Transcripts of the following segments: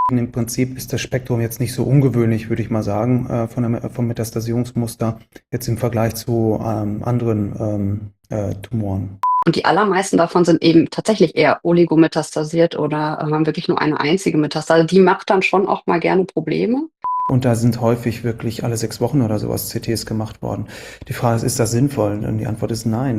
Im Prinzip ist das Spektrum jetzt nicht so ungewöhnlich, würde ich mal sagen, vom Metastasierungsmuster jetzt im Vergleich zu anderen Tumoren. Und die allermeisten davon sind eben tatsächlich eher oligometastasiert oder haben wirklich nur eine einzige Metastase. Die macht dann schon auch mal gerne Probleme. Und da sind häufig wirklich alle 6 Wochen oder sowas CTs gemacht worden. Die Frage ist das sinnvoll? Und die Antwort ist nein.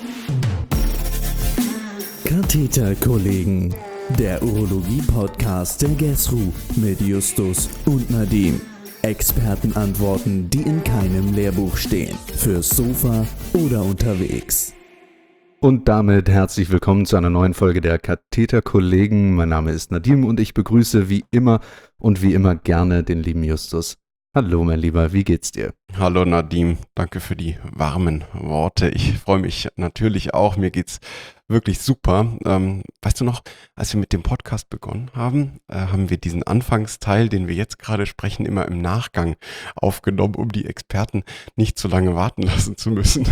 Katheterkollegen, der Urologie-Podcast der GESRU mit Justus und Nadim. Expertenantworten, die in keinem Lehrbuch stehen. Fürs Sofa oder unterwegs. Und damit herzlich willkommen zu einer neuen Folge der Katheterkollegen. Mein Name ist Nadim und ich begrüße wie immer gerne den lieben Justus. Hallo mein Lieber, wie geht's dir? Hallo Nadim, danke für die warmen Worte. Ich freue mich natürlich auch, mir geht's wirklich super. Weißt du noch, als wir mit dem Podcast begonnen haben, haben wir diesen Anfangsteil, den wir jetzt gerade sprechen, immer im Nachgang aufgenommen, um die Experten nicht zu lange warten lassen zu müssen.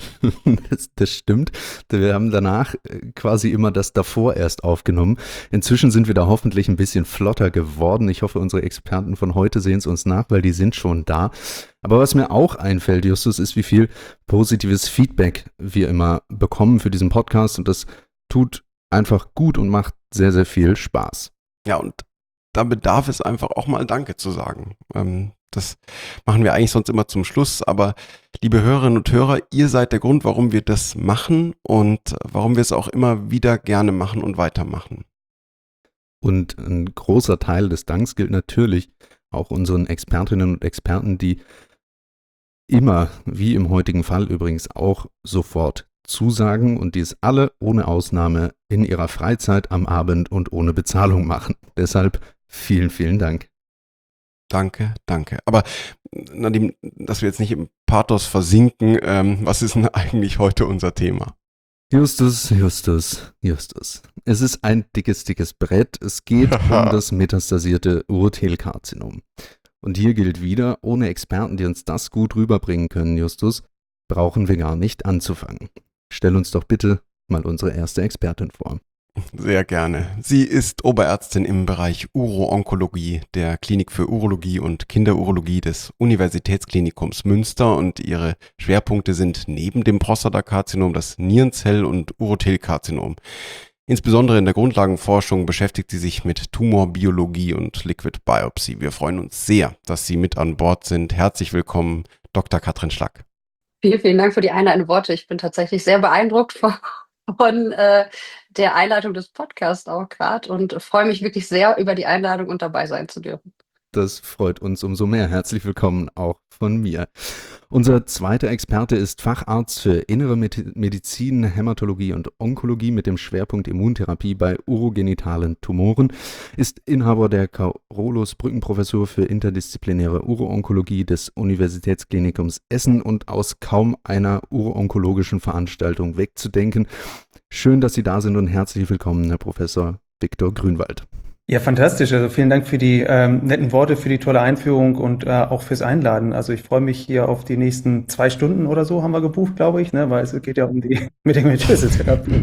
Das stimmt. Wir haben danach quasi immer das davor erst aufgenommen. Inzwischen sind wir da hoffentlich ein bisschen flotter geworden. Ich hoffe, unsere Experten von heute sehen es uns nach, weil die sind schon da. Aber was mir auch einfällt, Justus, ist, wie viel positives Feedback wir immer bekommen für diesen Podcast. Und das tut einfach gut und macht sehr, sehr viel Spaß. Ja, und da bedarf es einfach auch mal Danke zu sagen. Das machen wir eigentlich sonst immer zum Schluss, aber liebe Hörerinnen und Hörer, ihr seid der Grund, warum wir das machen und warum wir es auch immer wieder gerne machen und weitermachen. Und ein großer Teil des Danks gilt natürlich auch unseren Expertinnen und Experten, die immer, wie im heutigen Fall übrigens auch, sofort zusagen und dies alle ohne Ausnahme in ihrer Freizeit am Abend und ohne Bezahlung machen. Deshalb vielen, vielen Dank. Danke, danke. Aber Nadim, dass wir jetzt nicht im Pathos versinken, was ist denn eigentlich heute unser Thema? Justus. Es ist ein dickes Brett. Es geht um das metastasierte Urothelkarzinom. Und hier gilt wieder, ohne Experten, die uns das gut rüberbringen können, Justus, brauchen wir gar nicht anzufangen. Stell uns doch bitte mal unsere erste Expertin vor. Sehr gerne. Sie ist Oberärztin im Bereich Uro-Onkologie der Klinik für Urologie und Kinderurologie des Universitätsklinikums Münster und ihre Schwerpunkte sind neben dem Prostatakarzinom das Nierenzell- und Urothelkarzinom. Insbesondere in der Grundlagenforschung beschäftigt sie sich mit Tumorbiologie und Liquid Biopsy. Wir freuen uns sehr, dass Sie mit an Bord sind. Herzlich willkommen, Dr. Katrin Schlack. Vielen, vielen Dank für die einleitenden Worte. Ich bin tatsächlich sehr beeindruckt von der Einleitung des Podcasts auch gerade und freue mich wirklich sehr über die Einladung und dabei sein zu dürfen. Das freut uns umso mehr. Herzlich willkommen auch von mir. Unser zweiter Experte ist Facharzt für Innere Medizin, Hämatologie und Onkologie mit dem Schwerpunkt Immuntherapie bei urogenitalen Tumoren, ist Inhaber der Carolus-Brücken-Professur für interdisziplinäre Uro-Onkologie des Universitätsklinikums Essen und aus kaum einer uro-onkologischen Veranstaltung wegzudenken. Schön, dass Sie da sind und herzlich willkommen, Herr Professor Viktor Grünwald. Ja, fantastisch. Also vielen Dank für die netten Worte, für die tolle Einführung und auch fürs Einladen. Also ich freue mich hier auf die nächsten 2 Stunden oder so haben wir gebucht, glaube ich, ne? Weil es geht ja um die medikamentöse Therapie.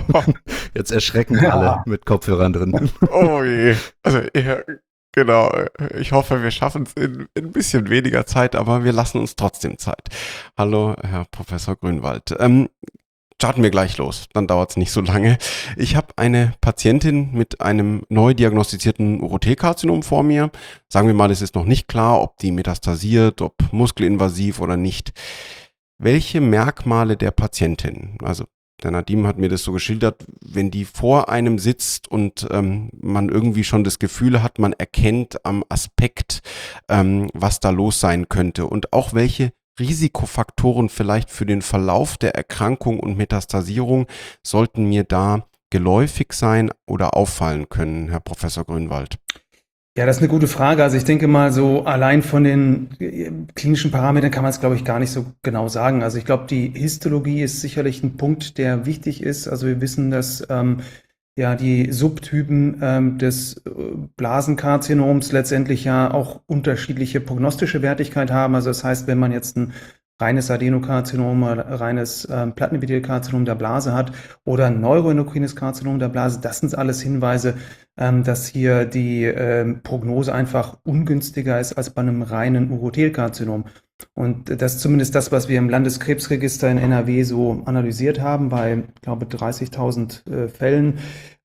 Jetzt erschrecken alle mit Kopfhörern drin. Oh je. Also, ja, genau. Ich hoffe, wir schaffen es in ein bisschen weniger Zeit, aber wir lassen uns trotzdem Zeit. Hallo, Herr Professor Grünwald. Starten wir gleich los, dann dauert es nicht so lange. Ich habe eine Patientin mit einem neu diagnostizierten Urothelkarzinom vor mir. Sagen wir mal, es ist noch nicht klar, ob die metastasiert, ob muskelinvasiv oder nicht. Welche Merkmale der Patientin, also der Nadim hat mir das so geschildert, wenn die vor einem sitzt und man irgendwie schon das Gefühl hat, man erkennt am Aspekt, was da los sein könnte und auch welche Risikofaktoren vielleicht für den Verlauf der Erkrankung und Metastasierung sollten mir da geläufig sein oder auffallen können, Herr Professor Grünwald? Ja, das ist eine gute Frage. Also ich denke mal, so allein von den klinischen Parametern kann man es, glaube ich, gar nicht so genau sagen. Also ich glaube, die Histologie ist sicherlich ein Punkt, der wichtig ist. Also wir wissen, dass ja die Subtypen des Blasenkarzinoms letztendlich ja auch unterschiedliche prognostische Wertigkeit haben. Also das heißt, wenn man jetzt ein reines Adenokarzinom, reines Plattenepithelkarzinom der Blase hat oder ein neuroendokrines Karzinom der Blase. Das sind alles Hinweise, dass hier die Prognose einfach ungünstiger ist als bei einem reinen Urothelkarzinom. Und das ist zumindest das, was wir im Landeskrebsregister in NRW so analysiert haben, bei, ich glaube, 30.000 Fällen.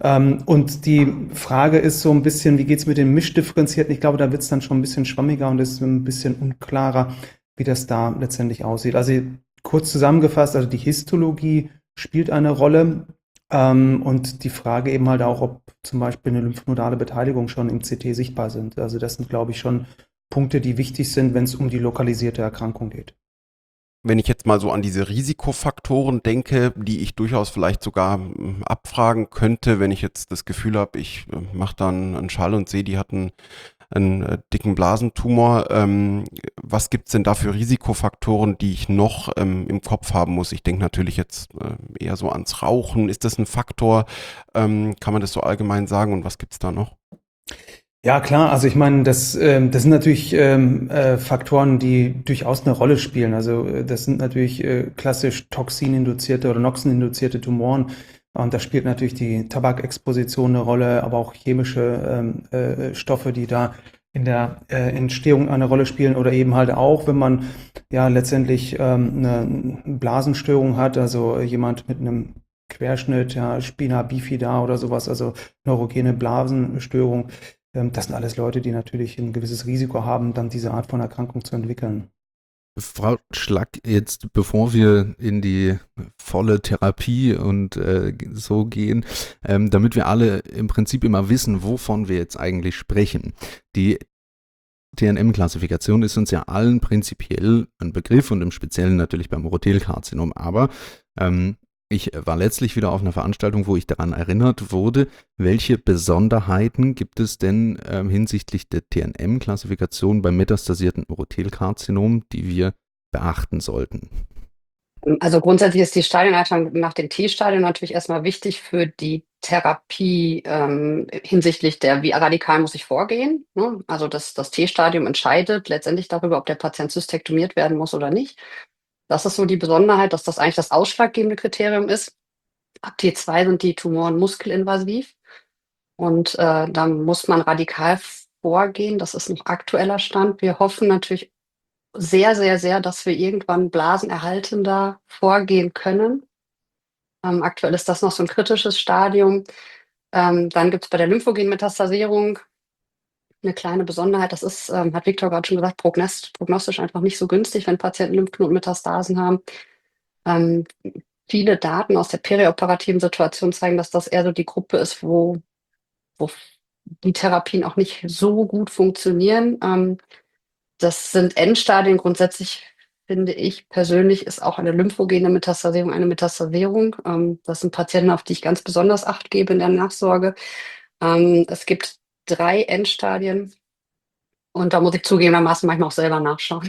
Und die Frage ist so ein bisschen, wie geht's mit den Mischdifferenzierten? Ich glaube, da wird's dann schon ein bisschen schwammiger und ist ein bisschen unklarer, wie das da letztendlich aussieht. Also kurz zusammengefasst, also die Histologie spielt eine Rolle. Und die Frage eben halt auch, ob zum Beispiel eine lymphnomodale Beteiligung schon im CT sichtbar sind. Also das sind, glaube ich, schon Punkte, die wichtig sind, wenn es um die lokalisierte Erkrankung geht. Wenn ich jetzt mal so an diese Risikofaktoren denke, die ich durchaus vielleicht sogar abfragen könnte, wenn ich jetzt das Gefühl habe, ich mache dann einen Schall und sehe, die hatten einen dicken Blasentumor. Was gibt's denn da für Risikofaktoren, die ich noch im Kopf haben muss? Ich denke natürlich jetzt eher so ans Rauchen. Ist das ein Faktor? Kann man das so allgemein sagen? Und was gibt's da noch? Ja, klar. Also ich meine, das sind natürlich Faktoren, die durchaus eine Rolle spielen. Also das sind natürlich klassisch toxininduzierte oder noxeninduzierte Tumoren. Und da spielt natürlich die Tabakexposition eine Rolle, aber auch chemische Stoffe, die da in der Entstehung eine Rolle spielen. Oder eben halt auch, wenn man ja letztendlich eine Blasenstörung hat, also jemand mit einem Querschnitt, ja, Spina bifida oder sowas, also neurogene Blasenstörung. Das sind alles Leute, die natürlich ein gewisses Risiko haben, dann diese Art von Erkrankung zu entwickeln. Frau Schlack, jetzt bevor wir in die volle Therapie und so gehen, damit wir alle im Prinzip immer wissen, wovon wir jetzt eigentlich sprechen. Die TNM-Klassifikation ist uns ja allen prinzipiell ein Begriff und im Speziellen natürlich beim Urothelkarzinom, aber ich war letztlich wieder auf einer Veranstaltung, wo ich daran erinnert wurde, welche Besonderheiten gibt es denn hinsichtlich der TNM-Klassifikation beim metastasierten Urothelkarzinom, die wir beachten sollten? Also grundsätzlich ist die Stadieneinteilung nach dem T-Stadium natürlich erstmal wichtig für die Therapie hinsichtlich der, wie radikal muss ich vorgehen. Ne? Also das T-Stadium entscheidet letztendlich darüber, ob der Patient systektomiert werden muss oder nicht. Das ist so die Besonderheit, dass das eigentlich das ausschlaggebende Kriterium ist. Ab T2 sind die Tumoren muskelinvasiv und da muss man radikal vorgehen. Das ist noch aktueller Stand. Wir hoffen natürlich sehr, sehr, sehr, dass wir irgendwann blasenerhaltender vorgehen können. Aktuell ist das noch so ein kritisches Stadium. Dann gibt es bei der Lymphogenmetastasierung eine kleine Besonderheit. Das ist, hat Viktor gerade schon gesagt, prognostisch einfach nicht so günstig, wenn Patienten Lymphknotenmetastasen haben. Viele Daten aus der perioperativen Situation zeigen, dass das eher so die Gruppe ist, wo die Therapien auch nicht so gut funktionieren. Das sind Endstadien. Grundsätzlich finde ich persönlich ist auch eine lymphogene Metastasierung eine Metastasierung. Das sind Patienten, auf die ich ganz besonders Acht gebe in der Nachsorge. Es gibt 3 Endstadien und da muss ich zugegebenermaßen manchmal auch selber nachschauen.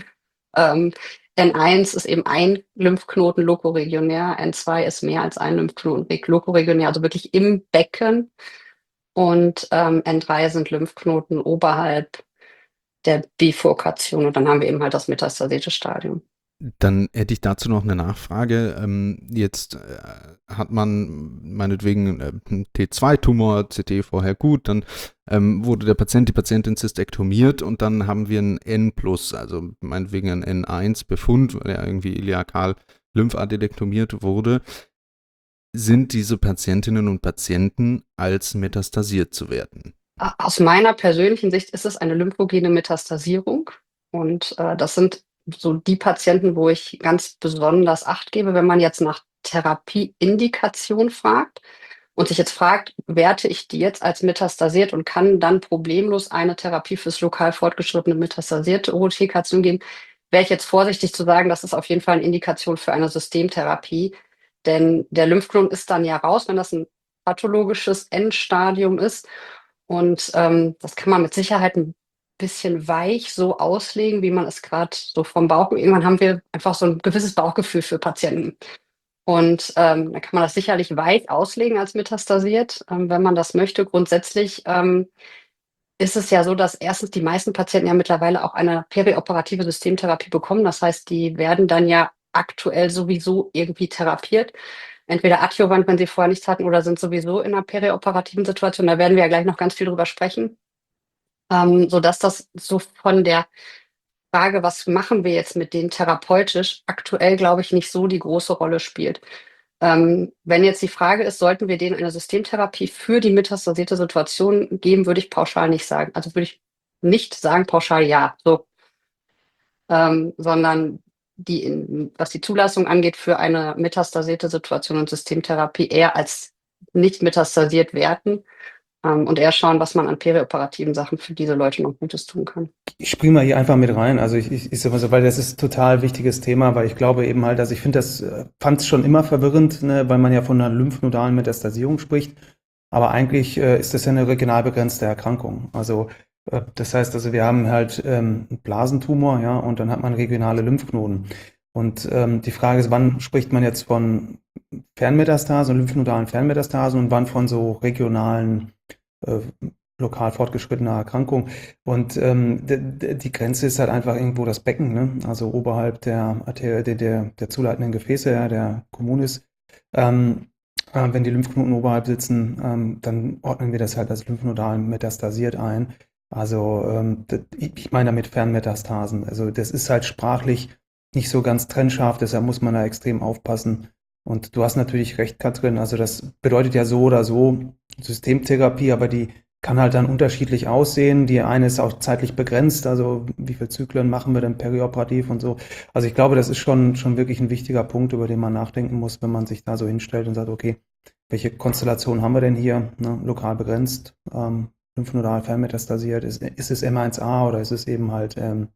N1 ist eben ein Lymphknoten lokoregionär, N2 ist mehr als ein Lymphknoten lokoregionär, also wirklich im Becken. Und N3 sind Lymphknoten oberhalb der Bifurkation und dann haben wir eben halt das metastasierte Stadium. Dann hätte ich dazu noch eine Nachfrage. Jetzt hat man meinetwegen einen T2-Tumor, CT vorher gut, dann wurde der Patient, die Patientin zystektomiert und dann haben wir ein N+, also meinetwegen ein N1-Befund, weil er irgendwie iliakal lymphadenektomiert wurde. Sind diese Patientinnen und Patienten als metastasiert zu werten? Aus meiner persönlichen Sicht ist es eine lymphogene Metastasierung und das sind so die Patienten, wo ich ganz besonders Acht gebe, wenn man jetzt nach Therapieindikation fragt und sich jetzt fragt, werte ich die jetzt als metastasiert und kann dann problemlos eine Therapie fürs lokal fortgeschrittene metastasierte Urothelkarzinom geben, wäre ich jetzt vorsichtig zu sagen, das ist auf jeden Fall eine Indikation für eine Systemtherapie, denn der Lymphknoten ist dann ja raus, wenn das ein pathologisches Endstadium ist und das kann man mit Sicherheit ein bisschen weich so auslegen, wie man es gerade so vom Bauch. Irgendwann haben wir einfach so ein gewisses Bauchgefühl für Patienten. Und da kann man das sicherlich weich auslegen als metastasiert, wenn man das möchte. Grundsätzlich ist es ja so, dass erstens die meisten Patienten ja mittlerweile auch eine perioperative Systemtherapie bekommen. Das heißt, die werden dann ja aktuell sowieso irgendwie therapiert. Entweder adjuvant, wenn sie vorher nichts hatten, oder sind sowieso in einer perioperativen Situation. Da werden wir ja gleich noch ganz viel drüber sprechen. Sodass das so von der Frage, was machen wir jetzt mit denen therapeutisch, aktuell, glaube ich, nicht so die große Rolle spielt. Wenn jetzt die Frage ist, sollten wir denen eine Systemtherapie für die metastasierte Situation geben, würde ich pauschal nicht sagen. Also würde ich nicht sagen, pauschal ja, so. Sondern was die Zulassung angeht für eine metastasierte Situation und Systemtherapie eher als nicht metastasiert werten, und eher schauen, was man an perioperativen Sachen für diese Leute noch Gutes tun kann. Ich springe mal hier einfach mit rein. Also ich sag mal so, weil das ist ein total wichtiges Thema, weil ich glaube eben halt, also ich finde fand es schon immer verwirrend, ne, weil man ja von einer lymphnodalen Metastasierung spricht. Aber eigentlich ist das ja eine regional begrenzte Erkrankung. Also das heißt, also wir haben halt einen Blasentumor, ja, und dann hat man regionale Lymphknoten. Und die Frage ist, wann spricht man jetzt von Fernmetastasen, lymphnodalen Fernmetastasen und wann von so regionalen lokal fortgeschrittener Erkrankung. Und die Grenze ist halt einfach irgendwo das Becken, ne? Also oberhalb der zuleitenden Gefäße, ja, der Communis. Wenn die Lymphknoten oberhalb sitzen, dann ordnen wir das halt als lymphnodal metastasiert ein. Also ich meine damit Fernmetastasen. Also das ist halt sprachlich nicht so ganz trennscharf, deshalb muss man da extrem aufpassen. Und du hast natürlich recht, Katrin, also das bedeutet ja so oder so Systemtherapie, aber die kann halt dann unterschiedlich aussehen. Die eine ist auch zeitlich begrenzt, also wie viele Zyklen machen wir denn perioperativ und so. Also ich glaube, das ist schon wirklich ein wichtiger Punkt, über den man nachdenken muss, wenn man sich da so hinstellt und sagt, okay, welche Konstellation haben wir denn hier, ne? Lokal begrenzt, lymphnoidal fernmetastasiert, ist es M1A oder ist es eben halt N1,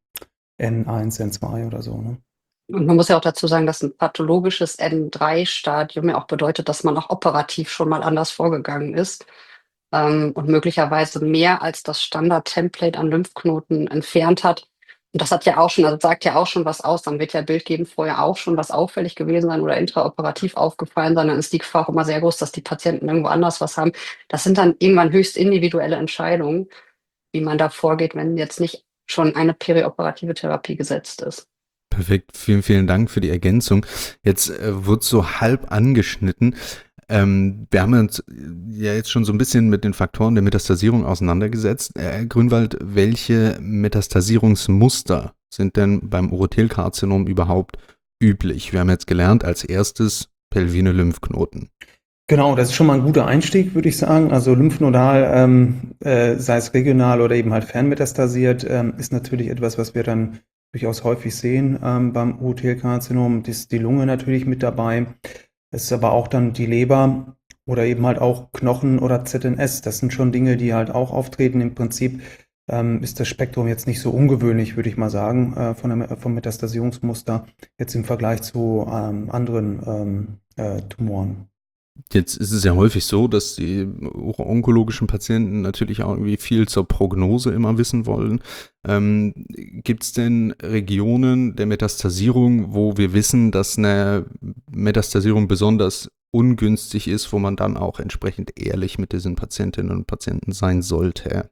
N2 oder so, ne? Und man muss ja auch dazu sagen, dass ein pathologisches N3-Stadium ja auch bedeutet, dass man auch operativ schon mal anders vorgegangen ist und möglicherweise mehr als das Standard-Template an Lymphknoten entfernt hat. Und das hat ja auch schon, also sagt ja auch schon was aus. Dann wird ja bildgebend vorher auch schon was auffällig gewesen sein oder intraoperativ aufgefallen sein. Dann ist die Gefahr auch immer sehr groß, dass die Patienten irgendwo anders was haben. Das sind dann irgendwann höchst individuelle Entscheidungen, wie man da vorgeht, wenn jetzt nicht schon eine perioperative Therapie gesetzt ist. Perfekt, vielen, vielen Dank für die Ergänzung. Jetzt wird so halb angeschnitten. Wir haben uns ja jetzt schon so ein bisschen mit den Faktoren der Metastasierung auseinandergesetzt. Herr Grünwald, welche Metastasierungsmuster sind denn beim Urothelkarzinom überhaupt üblich? Wir haben jetzt gelernt, als erstes pelvine Lymphknoten. Genau, das ist schon mal ein guter Einstieg, würde ich sagen. Also lymphnoidal, sei es regional oder eben halt fernmetastasiert, ist natürlich etwas, was wir dann durchaus häufig sehen beim Urothelkarzinom. Ist die Lunge natürlich mit dabei. Es ist aber auch dann die Leber oder eben halt auch Knochen oder ZNS. Das sind schon Dinge, die halt auch auftreten. Im Prinzip ist das Spektrum jetzt nicht so ungewöhnlich, würde ich mal sagen, vom Metastasierungsmuster jetzt im Vergleich zu anderen Tumoren. Jetzt ist es ja häufig so, dass die onkologischen Patienten natürlich auch irgendwie viel zur Prognose immer wissen wollen. Gibt es denn Regionen der Metastasierung, wo wir wissen, dass eine Metastasierung besonders ungünstig ist, wo man dann auch entsprechend ehrlich mit diesen Patientinnen und Patienten sein sollte?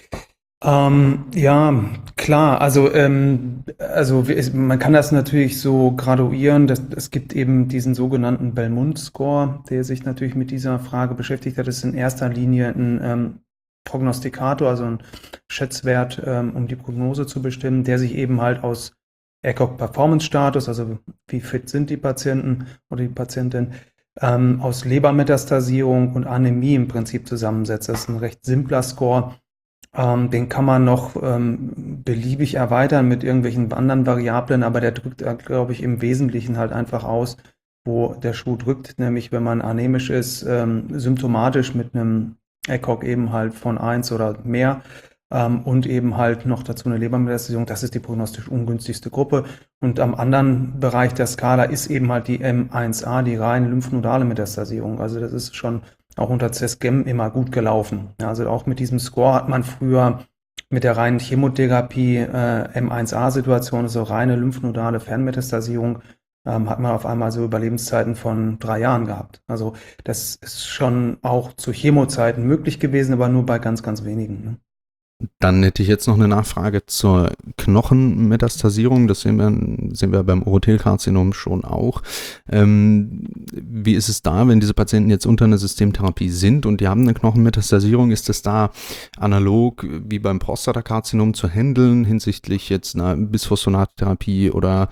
Ja, klar. Also man kann das natürlich so graduieren. Es gibt eben diesen sogenannten Belmont-Score, der sich natürlich mit dieser Frage beschäftigt hat. Das ist in erster Linie ein Prognostikator, also ein Schätzwert, um die Prognose zu bestimmen, der sich eben halt aus ECOG-Performance-Status, also wie fit sind die Patienten oder die Patientin, aus Lebermetastasierung und Anämie im Prinzip zusammensetzt. Das ist ein recht simpler Score. Den kann man noch beliebig erweitern mit irgendwelchen anderen Variablen, aber der drückt, glaube ich, im Wesentlichen halt einfach aus, wo der Schuh drückt, nämlich wenn man anämisch ist, symptomatisch mit einem ECOG eben halt von 1 oder mehr und eben halt noch dazu eine Lebermetastasierung. Das ist die prognostisch ungünstigste Gruppe. Und am anderen Bereich der Skala ist eben halt die M1A, die reine lymphnodale Metastasierung. Also das ist schon auch unter CESGEM immer gut gelaufen. Ja, also auch mit diesem Score hat man früher mit der reinen Chemotherapie M1A-Situation, also reine lymphnodale Fernmetastasierung, hat man auf einmal so Überlebenszeiten von 3 Jahren gehabt. Also das ist schon auch zu Chemozeiten möglich gewesen, aber nur bei ganz, ganz wenigen. Ne? Dann hätte ich jetzt noch eine Nachfrage zur Knochenmetastasierung. Das sehen wir beim Urothelkarzinom schon auch. Wie ist es da, wenn diese Patienten jetzt unter einer Systemtherapie sind und die haben eine Knochenmetastasierung? Ist es da analog wie beim Prostatakarzinom zu handeln hinsichtlich jetzt einer Bisphosphonattherapie oder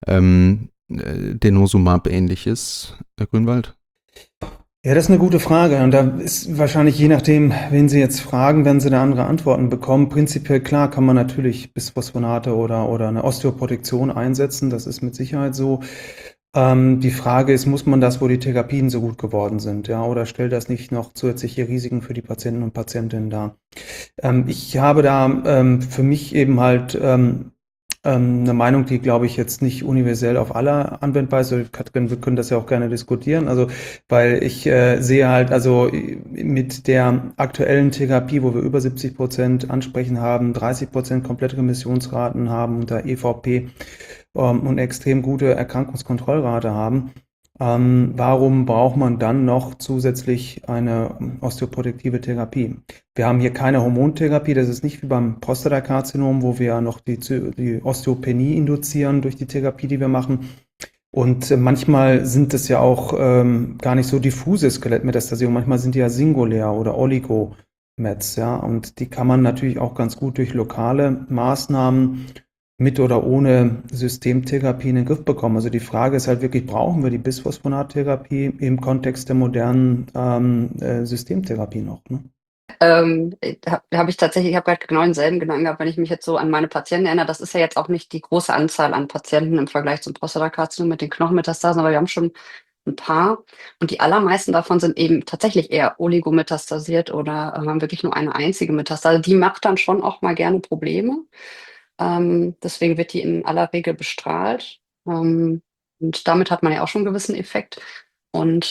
Denosumab ähnliches, Herr Grünwald? Ja, das ist eine gute Frage. Und da ist wahrscheinlich je nachdem, wen Sie jetzt fragen, werden Sie da andere Antworten bekommen. Prinzipiell klar kann man natürlich Bisphosphonate oder eine Osteoprotektion einsetzen. Das ist mit Sicherheit so. Die Frage ist, muss man das, wo die Therapien so gut geworden sind, ja, oder stellt das nicht noch zusätzliche Risiken für die Patienten und Patientinnen dar? Ich habe da für mich eben halt eine Meinung, die, glaube ich, jetzt nicht universell auf alle anwendbar ist. Katrin, wir können das ja auch gerne diskutieren. Also, weil ich sehe halt, also mit der aktuellen Therapie, wo wir über 70% Ansprechen haben, 30% komplette Remissionsraten haben unter EVP und extrem gute Erkrankungskontrollrate haben, warum braucht man dann noch zusätzlich eine osteoprotektive Therapie? Wir haben hier keine Hormontherapie, das ist nicht wie beim Prostatakarzinom, wo wir ja noch die Osteopenie induzieren durch die Therapie, die wir machen. Und manchmal sind es ja auch gar nicht so diffuse Skelettmetastasierungen, manchmal sind die ja singulär oder Oligomets, ja. Und die kann man natürlich auch ganz gut durch lokale Maßnahmen mit oder ohne Systemtherapie in den Griff bekommen. Also die Frage ist halt wirklich, brauchen wir die Bisphosphonattherapie im Kontext der modernen Systemtherapie noch? Ne? Habe ich tatsächlich, ich habe gerade genau denselben Gedanken gehabt, wenn ich mich jetzt so an meine Patienten erinnere. Das ist ja jetzt auch nicht die große Anzahl an Patienten im Vergleich zum Prostatakarzinom mit den Knochenmetastasen, aber wir haben schon ein paar und die allermeisten davon sind eben tatsächlich eher oligometastasiert oder haben wirklich nur eine einzige Metastase. Die macht dann schon auch mal gerne Probleme. Deswegen wird die in aller Regel bestrahlt. Und damit hat man ja auch schon einen gewissen Effekt. Und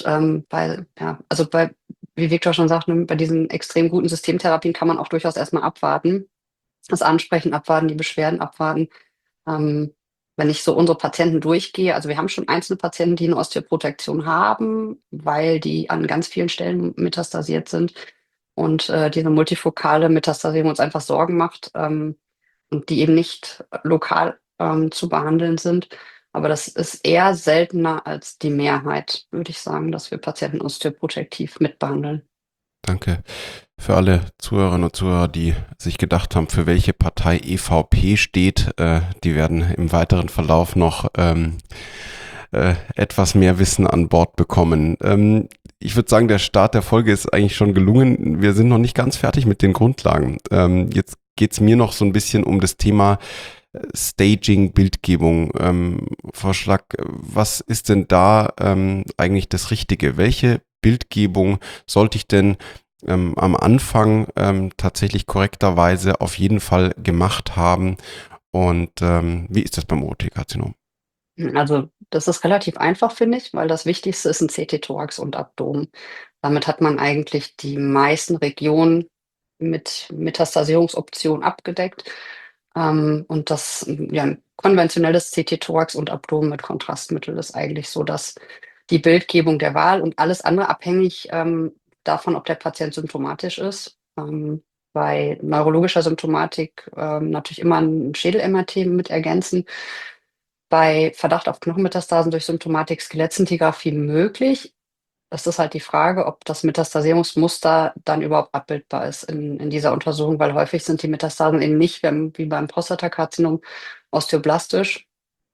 wie Viktor schon sagt, bei diesen extrem guten Systemtherapien kann man auch durchaus erstmal abwarten. Das Ansprechen abwarten, die Beschwerden abwarten. Wenn ich so unsere Patienten durchgehe, also wir haben schon einzelne Patienten, die eine Osteoprotektion haben, weil die an ganz vielen Stellen metastasiert sind. Und diese multifokale Metastasierung uns einfach Sorgen macht. Und die eben nicht lokal zu behandeln sind. Aber das ist eher seltener als die Mehrheit, würde ich sagen, dass wir Patienten osteoprotektiv mitbehandeln. Danke. Für alle Zuhörerinnen und Zuhörer, die sich gedacht haben, für welche Partei EVP steht, die werden im weiteren Verlauf noch etwas mehr Wissen an Bord bekommen. Ich würde sagen, der Start der Folge ist eigentlich schon gelungen. Wir sind noch nicht ganz fertig mit den Grundlagen. Jetzt geht es mir noch so ein bisschen um das Thema Staging, Bildgebung. Vorschlag, was ist denn da eigentlich das Richtige? Welche Bildgebung sollte ich denn am Anfang tatsächlich korrekterweise auf jeden Fall gemacht haben? Und wie ist das beim Urothelkarzinom? Also das ist relativ einfach, finde ich, weil das Wichtigste ist ein CT-Thorax und Abdomen. Damit hat man eigentlich die meisten Regionen mit Metastasierungsoption abgedeckt. Und das ein konventionelles CT-Thorax und Abdomen mit Kontrastmittel ist eigentlich so, dass die Bildgebung der Wahl und alles andere abhängig davon, ob der Patient symptomatisch ist. Bei neurologischer Symptomatik natürlich immer ein Schädel-MRT mit ergänzen. Bei Verdacht auf Knochenmetastasen durch Symptomatik Skelettszintigraphie möglich. Das ist halt die Frage, ob das Metastasierungsmuster dann überhaupt abbildbar ist in dieser Untersuchung, weil häufig sind die Metastasen eben nicht wie beim Prostatakarzinom osteoblastisch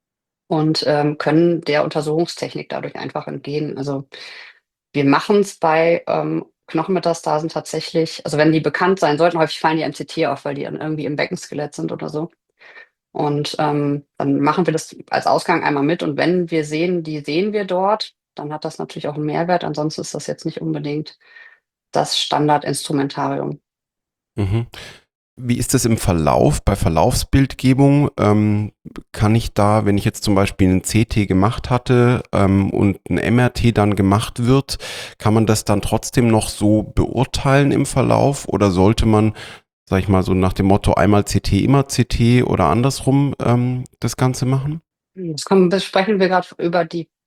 und können der Untersuchungstechnik dadurch einfach entgehen. Also wir machen es bei Knochenmetastasen tatsächlich, also wenn die bekannt sein sollten, häufig fallen die im CT auf, weil die dann irgendwie im Beckenskelett sind oder so. Und dann machen wir das als Ausgang einmal mit und wenn wir sehen, die sehen wir dort, dann hat das natürlich auch einen Mehrwert. Ansonsten ist das jetzt nicht unbedingt das Standardinstrumentarium. Mhm. Wie ist das im Verlauf, bei Verlaufsbildgebung? Kann ich da, wenn ich jetzt zum Beispiel einen CT gemacht hatte und ein MRT dann gemacht wird, kann man das dann trotzdem noch so beurteilen im Verlauf oder sollte man, sag ich mal so nach dem Motto, einmal CT, immer CT oder andersrum das Ganze machen? Jetzt besprechen wir gerade über die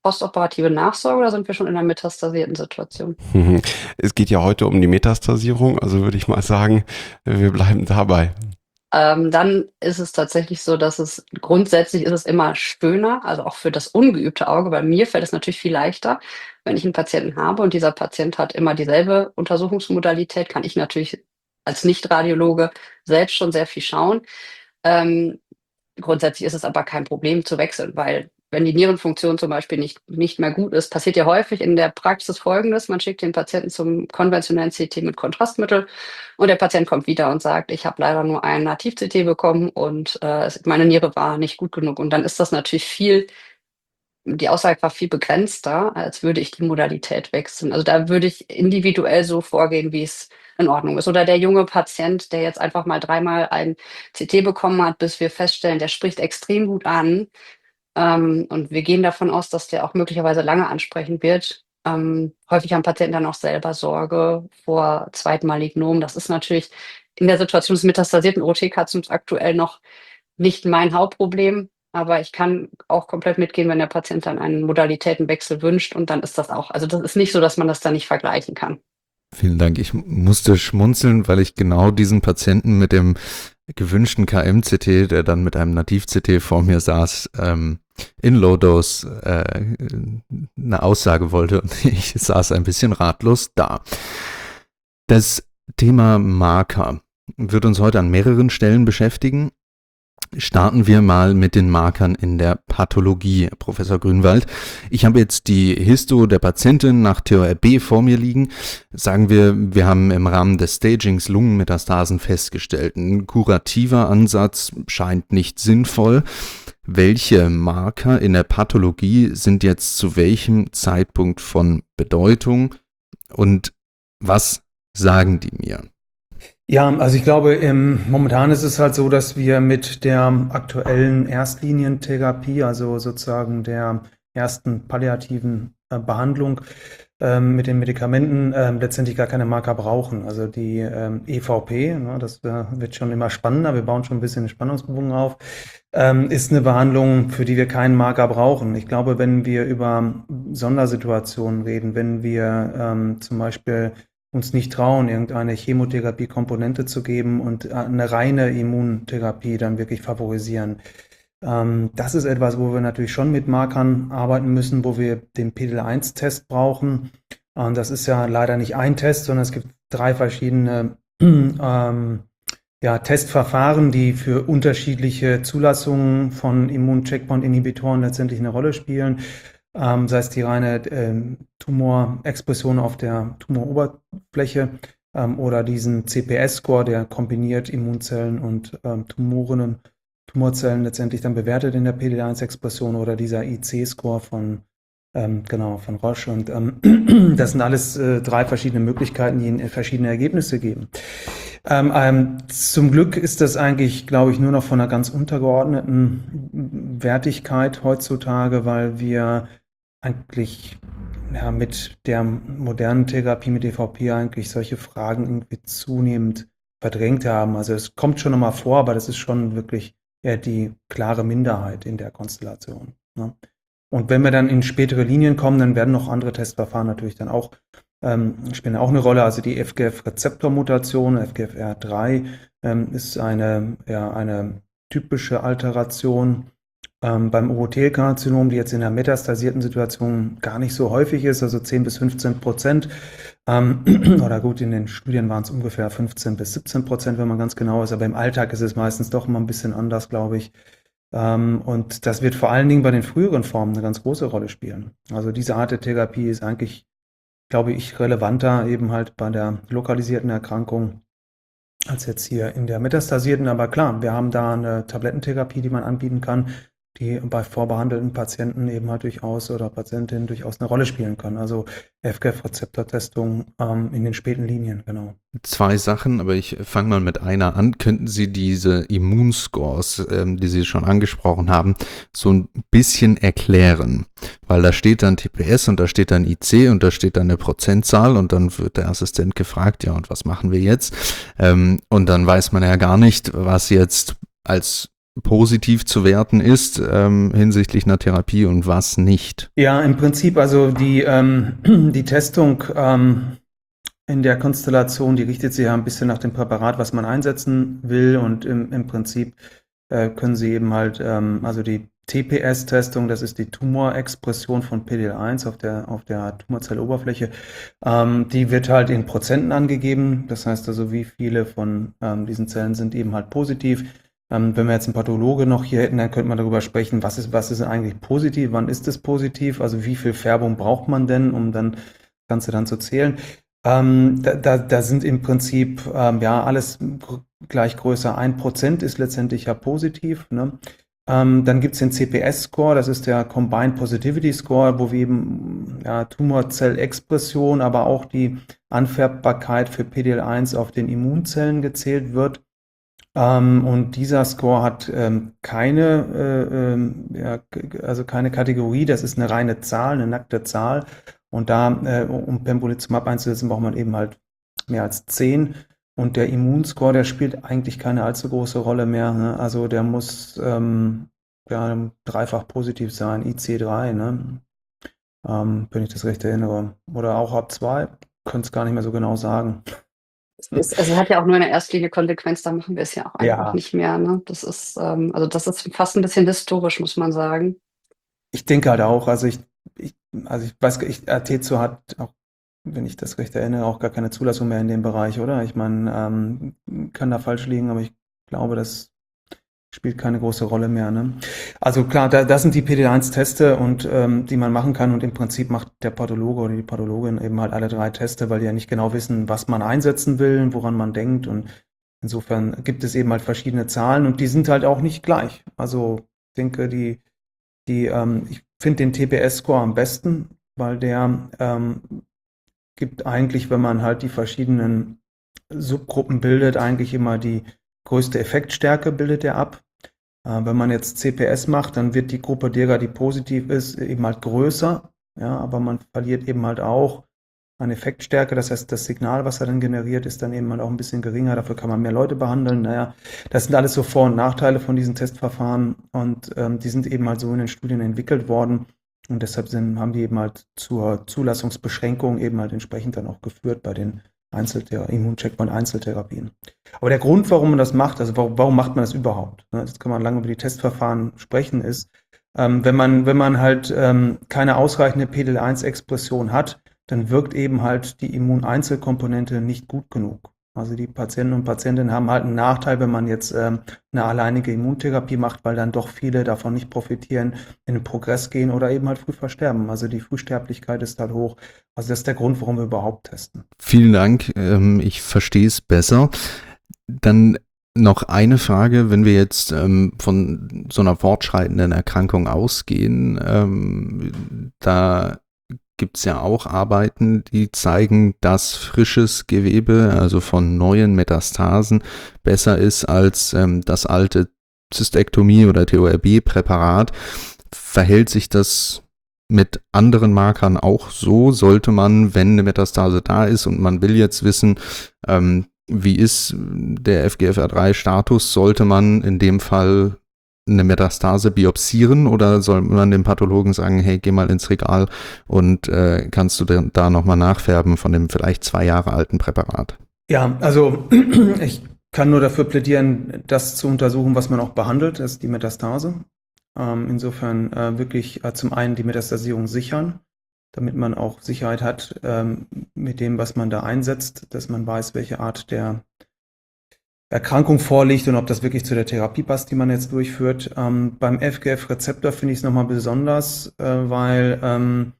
postoperative Nachsorge oder sind wir schon in einer metastasierten Situation? Es geht ja heute um die Metastasierung, also würde ich mal sagen, wir bleiben dabei. Dann ist es tatsächlich so, dass es grundsätzlich ist es immer schöner, also auch für das ungeübte Auge. Bei mir fällt es natürlich viel leichter, wenn ich einen Patienten habe und dieser Patient hat immer dieselbe Untersuchungsmodalität, kann ich natürlich als Nichtradiologe selbst schon sehr viel schauen. Grundsätzlich ist es aber kein Problem zu wechseln, weil wenn die Nierenfunktion zum Beispiel nicht mehr gut ist, passiert ja häufig in der Praxis Folgendes: Man schickt den Patienten zum konventionellen CT mit Kontrastmittel und der Patient kommt wieder und sagt, ich habe leider nur ein Nativ-CT bekommen und meine Niere war nicht gut genug. Und dann ist das natürlich die Aussagekraft viel begrenzter, als würde ich die Modalität wechseln. Also da würde ich individuell so vorgehen, wie es in Ordnung ist. Oder der junge Patient, der jetzt einfach mal 3-mal ein CT bekommen hat, bis wir feststellen, der spricht extrem gut an. Und wir gehen davon aus, dass der auch möglicherweise lange ansprechen wird. Häufig haben Patienten dann auch selber Sorge vor Zweitmalignom. Das ist natürlich in der Situation des metastasierten OT-Karzinoms aktuell noch nicht mein Hauptproblem. Aber ich kann auch komplett mitgehen, wenn der Patient dann einen Modalitätenwechsel wünscht und dann ist das auch. Also das ist nicht so, dass man das da nicht vergleichen kann. Vielen Dank. Ich musste schmunzeln, weil ich genau diesen Patienten mit dem gewünschten KM-CT, der dann mit einem Nativ-CT vor mir saß, in Low-Dose eine Aussage wollte und ich saß ein bisschen ratlos da. Das Thema Marker wird uns heute an mehreren Stellen beschäftigen. Starten wir mal mit den Markern in der Pathologie, Professor Grünwald. Ich habe jetzt die Histo der Patientin nach TORB vor mir liegen. Sagen wir haben im Rahmen des Stagings Lungenmetastasen festgestellt. Ein kurativer Ansatz scheint nicht sinnvoll. Welche Marker in der Pathologie sind jetzt zu welchem Zeitpunkt von Bedeutung und was sagen die mir? Ja, also ich glaube, momentan ist es halt so, dass wir mit der aktuellen Erstlinientherapie, also sozusagen der ersten palliativen Behandlung mit den Medikamenten letztendlich gar keine Marker brauchen. Also die EVP, das wird schon immer spannender, wir bauen schon ein bisschen den Spannungsbogen auf, ist eine Behandlung, für die wir keinen Marker brauchen. Ich glaube, wenn wir über Sondersituationen reden, wenn wir zum Beispiel uns nicht trauen, irgendeine Chemotherapie-Komponente zu geben und eine reine Immuntherapie dann wirklich favorisieren. Das ist etwas, wo wir natürlich schon mit Markern arbeiten müssen, wo wir den PDL1-Test brauchen. Das ist ja leider nicht ein Test, sondern es gibt 3 verschiedene Testverfahren, die für unterschiedliche Zulassungen von Immun-Checkpoint-Inhibitoren letztendlich eine Rolle spielen. Sei es die reine Tumorexpression auf der Tumoroberfläche oder diesen CPS-Score, der kombiniert Immunzellen und Tumorzellen letztendlich dann bewertet in der PD-1-Expression oder dieser IC-Score von Roche. Und das sind alles 3 verschiedene Möglichkeiten, die verschiedene Ergebnisse geben. Zum Glück ist das eigentlich, glaube ich, nur noch von einer ganz untergeordneten Wertigkeit heutzutage, weil wir eigentlich mit der modernen Therapie mit EVP eigentlich solche Fragen irgendwie zunehmend verdrängt haben. Also es kommt schon nochmal vor, aber das ist schon wirklich eher die klare Minderheit in der Konstellation. Ne? Und wenn wir dann in spätere Linien kommen, dann werden noch andere Testverfahren natürlich dann auch spielen auch eine Rolle. Also die FGF-Rezeptormutation, FGFR3, ist eine typische Alteration beim Urothelkarzinom, die jetzt in der metastasierten Situation gar nicht so häufig ist, also 10-15%. Oder gut, in den Studien waren es ungefähr 15-17%, wenn man ganz genau ist, aber im Alltag ist es meistens doch immer ein bisschen anders, glaube ich. Und das wird vor allen Dingen bei den früheren Formen eine ganz große Rolle spielen. Also diese Art der Therapie ist eigentlich, glaube ich, relevanter eben halt bei der lokalisierten Erkrankung als jetzt hier in der metastasierten. Aber klar, wir haben da eine Tablettentherapie, die man anbieten kann, die bei vorbehandelten Patienten eben halt durchaus oder Patientinnen durchaus eine Rolle spielen kann. Also FGF-Rezeptortestung in den späten Linien, genau. 2 Sachen, aber ich fange mal mit einer an. Könnten Sie diese Immunscores, die Sie schon angesprochen haben, so ein bisschen erklären? Weil da steht dann TPS und da steht dann IC und da steht dann eine Prozentzahl und dann wird der Assistent gefragt, ja, und was machen wir jetzt? Und dann weiß man ja gar nicht, was jetzt als positiv zu werten ist hinsichtlich einer Therapie und was nicht? Ja, im Prinzip, also die Testung in der Konstellation, die richtet sich ja ein bisschen nach dem Präparat, was man einsetzen will, und im Prinzip können Sie eben halt, also die TPS-Testung, das ist die Tumorexpression von PDL1 auf der Tumorzelloberfläche, die wird halt in Prozenten angegeben. Das heißt also, wie viele von diesen Zellen sind eben halt positiv. Wenn wir jetzt einen Pathologe noch hier hätten, dann könnte man darüber sprechen, was ist eigentlich positiv, wann ist es positiv, also wie viel Färbung braucht man denn, um dann das Ganze dann zu zählen. Da sind im Prinzip ja alles gleich größer. 1% ist letztendlich ja positiv, ne? Dann gibt es den CPS-Score, das ist der Combined Positivity Score, wo wir eben ja, Tumorzellexpression, aber auch die Anfärbbarkeit für PDL1 auf den Immunzellen gezählt wird. Und dieser Score hat also keine Kategorie, das ist eine reine Zahl, eine nackte Zahl. Und da, um Pembrolizumab einzusetzen, braucht man eben halt mehr als 10. Und der Immunscore, der spielt eigentlich keine allzu große Rolle mehr, ne? Also der muss dreifach positiv sein, IC3, ne? Wenn ich das recht erinnere. Oder auch ab 2, könnte es gar nicht mehr so genau sagen. Es hat ja auch nur eine Erstlinie Konsequenz, da machen wir es ja auch einfach Ja. nicht mehr. Ne? Das ist, also das ist fast ein bisschen historisch, muss man sagen. Ich denke halt auch, also ich weiß, Atezo hat auch, wenn ich das recht erinnere, auch gar keine Zulassung mehr in dem Bereich, oder? Ich meine, kann da falsch liegen, aber ich glaube, das spielt keine große Rolle mehr, ne? Also klar, das sind die PD-1-Teste und die man machen kann, und im Prinzip macht der Pathologe oder die Pathologin eben halt alle 3 Teste, weil die ja nicht genau wissen, was man einsetzen will, woran man denkt, und insofern gibt es eben halt verschiedene Zahlen und die sind halt auch nicht gleich. Also ich denke, ich finde den TPS-Score am besten, weil der gibt eigentlich, wenn man halt die verschiedenen Subgruppen bildet, eigentlich immer die größte Effektstärke bildet er ab. Wenn man jetzt CPS macht, dann wird die Gruppe derer, die positiv ist, eben halt größer, ja, aber man verliert eben halt auch an Effektstärke. Das heißt, das Signal, was er dann generiert, ist dann eben halt auch ein bisschen geringer. Dafür kann man mehr Leute behandeln. Naja, das sind alles so Vor- und Nachteile von diesen Testverfahren, und die sind eben halt so in den Studien entwickelt worden. Und deshalb haben die eben halt zur Zulassungsbeschränkung eben halt entsprechend dann auch geführt bei den Immuncheckpoint-Einzeltherapien. Aber der Grund, warum man das macht, also warum macht man das überhaupt? Jetzt kann man lange über die Testverfahren sprechen, ist, wenn man halt keine ausreichende PDL1-Expression hat, dann wirkt eben halt die Immuneinzelkomponente nicht gut genug. Also die Patienten und Patientinnen haben halt einen Nachteil, wenn man jetzt eine alleinige Immuntherapie macht, weil dann doch viele davon nicht profitieren, in den Progress gehen oder eben halt früh versterben. Also die Frühsterblichkeit ist halt hoch. Also das ist der Grund, warum wir überhaupt testen. Vielen Dank, ich verstehe es besser. Dann noch eine Frage, wenn wir jetzt von so einer fortschreitenden Erkrankung ausgehen, da gibt es ja auch Arbeiten, die zeigen, dass frisches Gewebe, also von neuen Metastasen, besser ist als das alte Zystektomie- oder TURB-Präparat. Verhält sich das mit anderen Markern auch so? Sollte man, wenn eine Metastase da ist und man will jetzt wissen, wie ist der FGFR3-Status, sollte man in dem Fall eine Metastase biopsieren oder soll man dem Pathologen sagen, hey, geh mal ins Regal und kannst du da nochmal nachfärben von dem vielleicht 2 Jahre alten Präparat? Ja, also ich kann nur dafür plädieren, das zu untersuchen, was man auch behandelt, das ist die Metastase. Insofern wirklich zum einen die Metastasierung sichern, damit man auch Sicherheit hat mit dem, was man da einsetzt, dass man weiß, welche Art der Erkrankung vorliegt und ob das wirklich zu der Therapie passt, die man jetzt durchführt. Beim FGF-Rezeptor finde ich es nochmal besonders, weil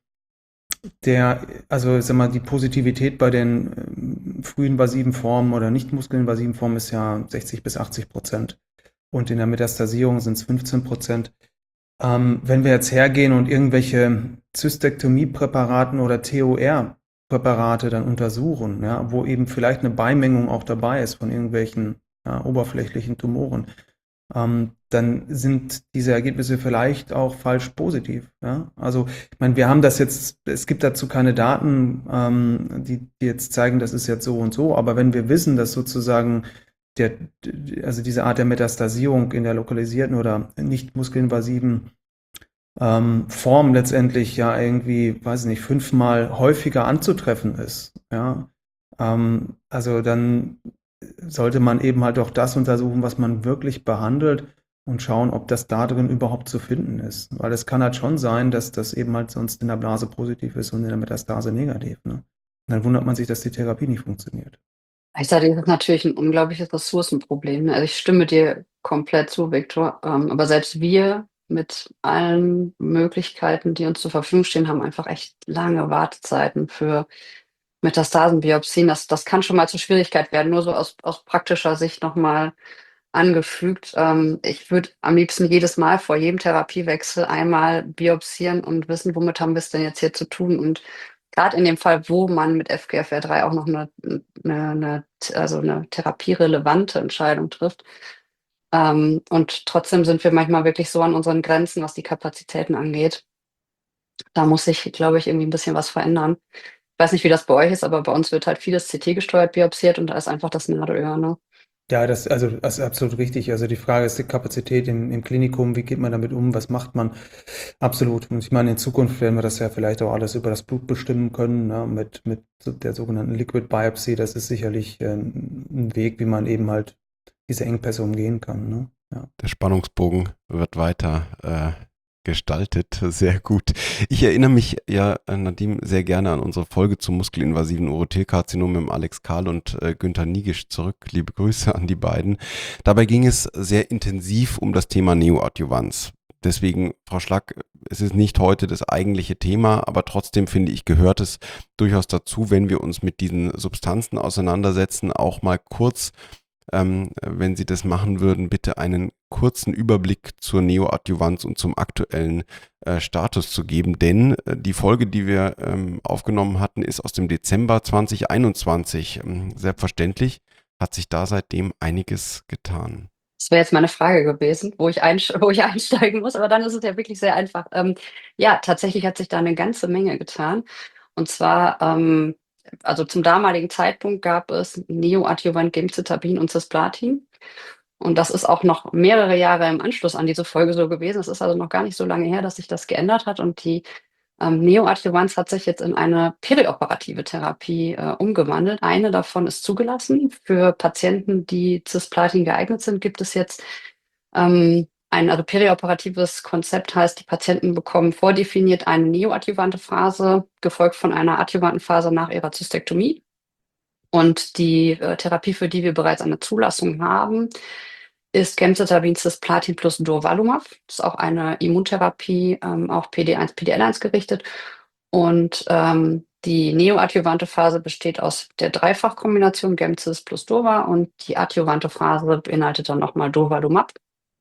die Positivität bei den frühinvasiven Formen oder nicht muskelinvasiven Formen ist ja 60-80%. Und in der Metastasierung sind es 15%. Wenn wir jetzt hergehen und irgendwelche Zystektomie-Präparaten oder TOR-Präparate dann untersuchen, ja, wo eben vielleicht eine Beimengung auch dabei ist von irgendwelchen oberflächlichen Tumoren, dann sind diese Ergebnisse vielleicht auch falsch positiv. Ja? Also ich meine, wir haben das jetzt, es gibt dazu keine Daten, die jetzt zeigen, das ist jetzt so und so, aber wenn wir wissen, dass sozusagen also diese Art der Metastasierung in der lokalisierten oder nicht muskelinvasiven Form letztendlich ja irgendwie, weiß ich nicht, 5-mal häufiger anzutreffen ist, ja. Also dann sollte man eben halt auch das untersuchen, was man wirklich behandelt und schauen, ob das da drin überhaupt zu finden ist. Weil es kann halt schon sein, dass das eben halt sonst in der Blase positiv ist und in der Metastase negativ, ne? Und dann wundert man sich, dass die Therapie nicht funktioniert. Gleichzeitig ist es natürlich ein unglaubliches Ressourcenproblem, ne? Also ich stimme dir komplett zu, Viktor. Aber selbst wir mit allen Möglichkeiten, die uns zur Verfügung stehen, haben einfach echt lange Wartezeiten für Metastasenbiopsien. Das kann schon mal zur Schwierigkeit werden, nur so aus praktischer Sicht nochmal angefügt. Ich würde am liebsten jedes Mal vor jedem Therapiewechsel einmal biopsieren und wissen, womit haben wir es denn jetzt hier zu tun. Und gerade in dem Fall, wo man mit FGFR3 auch noch eine therapierelevante Entscheidung trifft. Und trotzdem sind wir manchmal wirklich so an unseren Grenzen, was die Kapazitäten angeht. Da muss sich, glaube ich, irgendwie ein bisschen was verändern. Ich weiß nicht, wie das bei euch ist, aber bei uns wird halt vieles CT-gesteuert biopsiert und da ist einfach das Nadelöhr, ne? Ja, das ist absolut richtig. Also die Frage ist die Kapazität im Klinikum, wie geht man damit um, was macht man? Absolut. Und ich meine, in Zukunft werden wir das ja vielleicht auch alles über das Blut bestimmen können, ne, mit der sogenannten Liquid Biopsy. Das ist sicherlich ein Weg, wie man eben halt diese Engpässe umgehen kann, ne? Ja. Der Spannungsbogen wird weiter gestaltet. Sehr gut. Ich erinnere mich ja, Nadim, sehr gerne an unsere Folge zum muskelinvasiven Urothelkarzinom mit Alex Kahl und Günther Niegisch zurück. Liebe Grüße an die beiden. Dabei ging es sehr intensiv um das Thema Neoadjuvanz. Deswegen, Frau Schlack, es ist nicht heute das eigentliche Thema, aber trotzdem finde ich, gehört es durchaus dazu, wenn wir uns mit diesen Substanzen auseinandersetzen, auch mal kurz, wenn Sie das machen würden, bitte einen kurzen Überblick zur Neoadjuvanz und zum aktuellen Status zu geben. Denn die Folge, die wir aufgenommen hatten, ist aus dem Dezember 2021. Selbstverständlich hat sich da seitdem einiges getan. Das wäre jetzt meine Frage gewesen, wo ich einsteigen muss, aber dann ist es ja wirklich sehr einfach. Ja, tatsächlich hat sich da eine ganze Menge getan. Und zwar, also zum damaligen Zeitpunkt gab es Neoadjuvant Gemcitabin und Cisplatin. Und das ist auch noch mehrere Jahre im Anschluss an diese Folge so gewesen. Es ist also noch gar nicht so lange her, dass sich das geändert hat. Und die Neoadjuvanz hat sich jetzt in eine perioperative Therapie umgewandelt. Eine davon ist zugelassen. Für Patienten, die Cisplatin geeignet sind, gibt es jetzt also perioperatives Konzept heißt, die Patienten bekommen vordefiniert eine neoadjuvante Phase, gefolgt von einer adjuvanten Phase nach ihrer Zystektomie. Und die Therapie, für die wir bereits eine Zulassung haben, ist Gemcitabin, Cisplatin plus Durvalumab. Das ist auch eine Immuntherapie, auf PD1, PD-L1 gerichtet. Und die neoadjuvante Phase besteht aus der Dreifachkombination Gemcis plus Durva und die adjuvante Phase beinhaltet dann nochmal Durvalumab.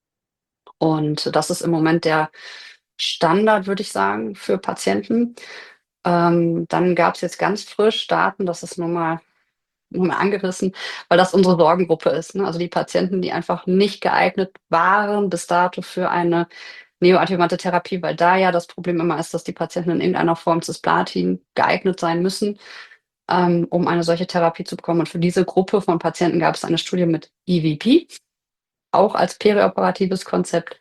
Und das ist im Moment der Standard, würde ich sagen, für Patienten. Dann gab es jetzt ganz frisch Daten, das ist nur mal angerissen, weil das unsere Sorgengruppe ist, ne? Also die Patienten, die einfach nicht geeignet waren bis dato für eine neoadjuvante Therapie, weil da ja das Problem immer ist, dass die Patienten in irgendeiner Form Cisplatin geeignet sein müssen, um eine solche Therapie zu bekommen. Und für diese Gruppe von Patienten gab es eine Studie mit EVP, auch als perioperatives Konzept,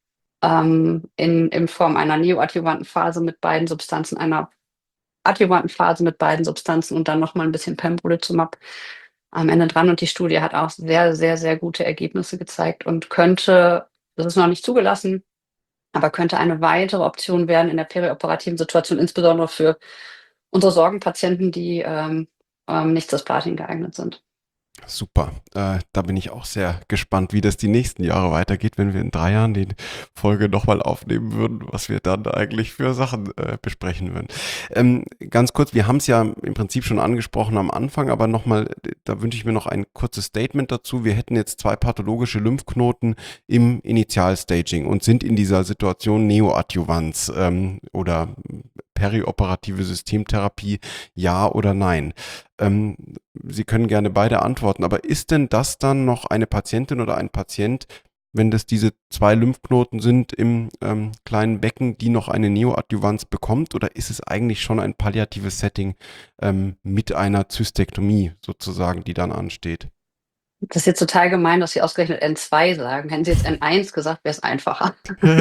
in Form einer neoadjuvanten Phase mit beiden Substanzen, einer adjuvanten Phase mit beiden Substanzen und dann nochmal ein bisschen Pembrolizumab am Ende dran. Und die Studie hat auch sehr, sehr, sehr gute Ergebnisse gezeigt und könnte, das ist noch nicht zugelassen, aber könnte eine weitere Option werden in der perioperativen Situation, insbesondere für unsere Sorgenpatienten, die nicht Cisplatin geeignet sind. Super. Da bin ich auch sehr gespannt, wie das die nächsten Jahre weitergeht, wenn wir in 3 Jahren die Folge nochmal aufnehmen würden, was wir dann eigentlich für Sachen besprechen würden. Ganz kurz, wir haben es ja im Prinzip schon angesprochen am Anfang, aber nochmal, da wünsche ich mir noch ein kurzes Statement dazu. Wir hätten jetzt 2 pathologische Lymphknoten im Initialstaging und sind in dieser Situation Neoadjuvanz oder perioperative Systemtherapie, ja oder nein? Sie können gerne beide antworten, aber ist denn das dann noch eine Patientin oder ein Patient, wenn das diese 2 Lymphknoten sind im kleinen Becken, die noch eine Neoadjuvanz bekommt, oder ist es eigentlich schon ein palliatives Setting mit einer Zystektomie sozusagen, die dann ansteht? Das ist jetzt total gemein, dass Sie ausgerechnet N2 sagen. Hätten Sie jetzt N1 gesagt, wäre es einfacher.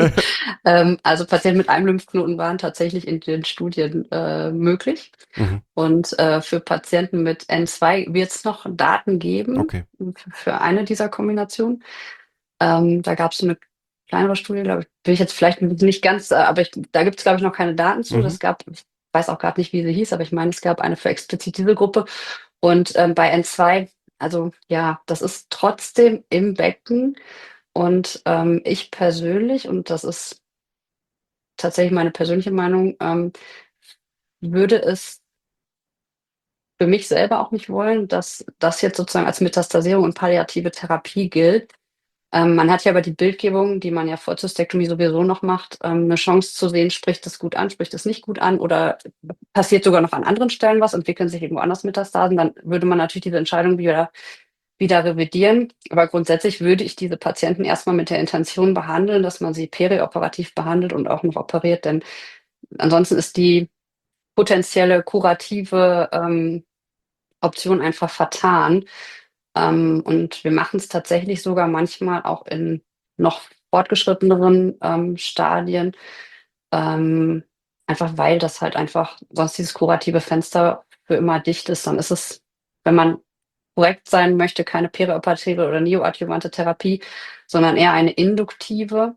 Also Patienten mit einem Lymphknoten waren tatsächlich in den Studien möglich. Mhm. Und für Patienten mit N2 wird es noch Daten geben Okay. für eine dieser Kombinationen. Da gab es so eine kleinere Studie, glaube ich, bin ich jetzt vielleicht nicht ganz, aber da gibt es, glaube ich, noch keine Daten zu. Mhm. Ich weiß auch gerade nicht, wie sie hieß, aber ich meine, es gab eine für explizit diese Gruppe. Und bei N2, also ja, das ist trotzdem im Becken. Und ich persönlich, und das ist tatsächlich meine persönliche Meinung, würde es für mich selber auch nicht wollen, dass das jetzt sozusagen als Metastasierung und palliative Therapie gilt. Man hat ja aber die Bildgebung, die man ja vor Zystektomie sowieso noch macht, eine Chance zu sehen, spricht es gut an, spricht es nicht gut an oder passiert sogar noch an anderen Stellen was, entwickeln sich irgendwo anders Metastasen, dann würde man natürlich diese Entscheidung wieder revidieren. Aber grundsätzlich würde ich diese Patienten erstmal mit der Intention behandeln, dass man sie perioperativ behandelt und auch noch operiert, denn ansonsten ist die potenzielle kurative Option einfach vertan. Und wir machen es tatsächlich sogar manchmal auch in noch fortgeschritteneren Stadien, einfach weil das halt einfach sonst dieses kurative Fenster für immer dicht ist. Dann ist es, wenn man korrekt sein möchte, keine perioperative oder neoadjuvante Therapie, sondern eher eine induktive.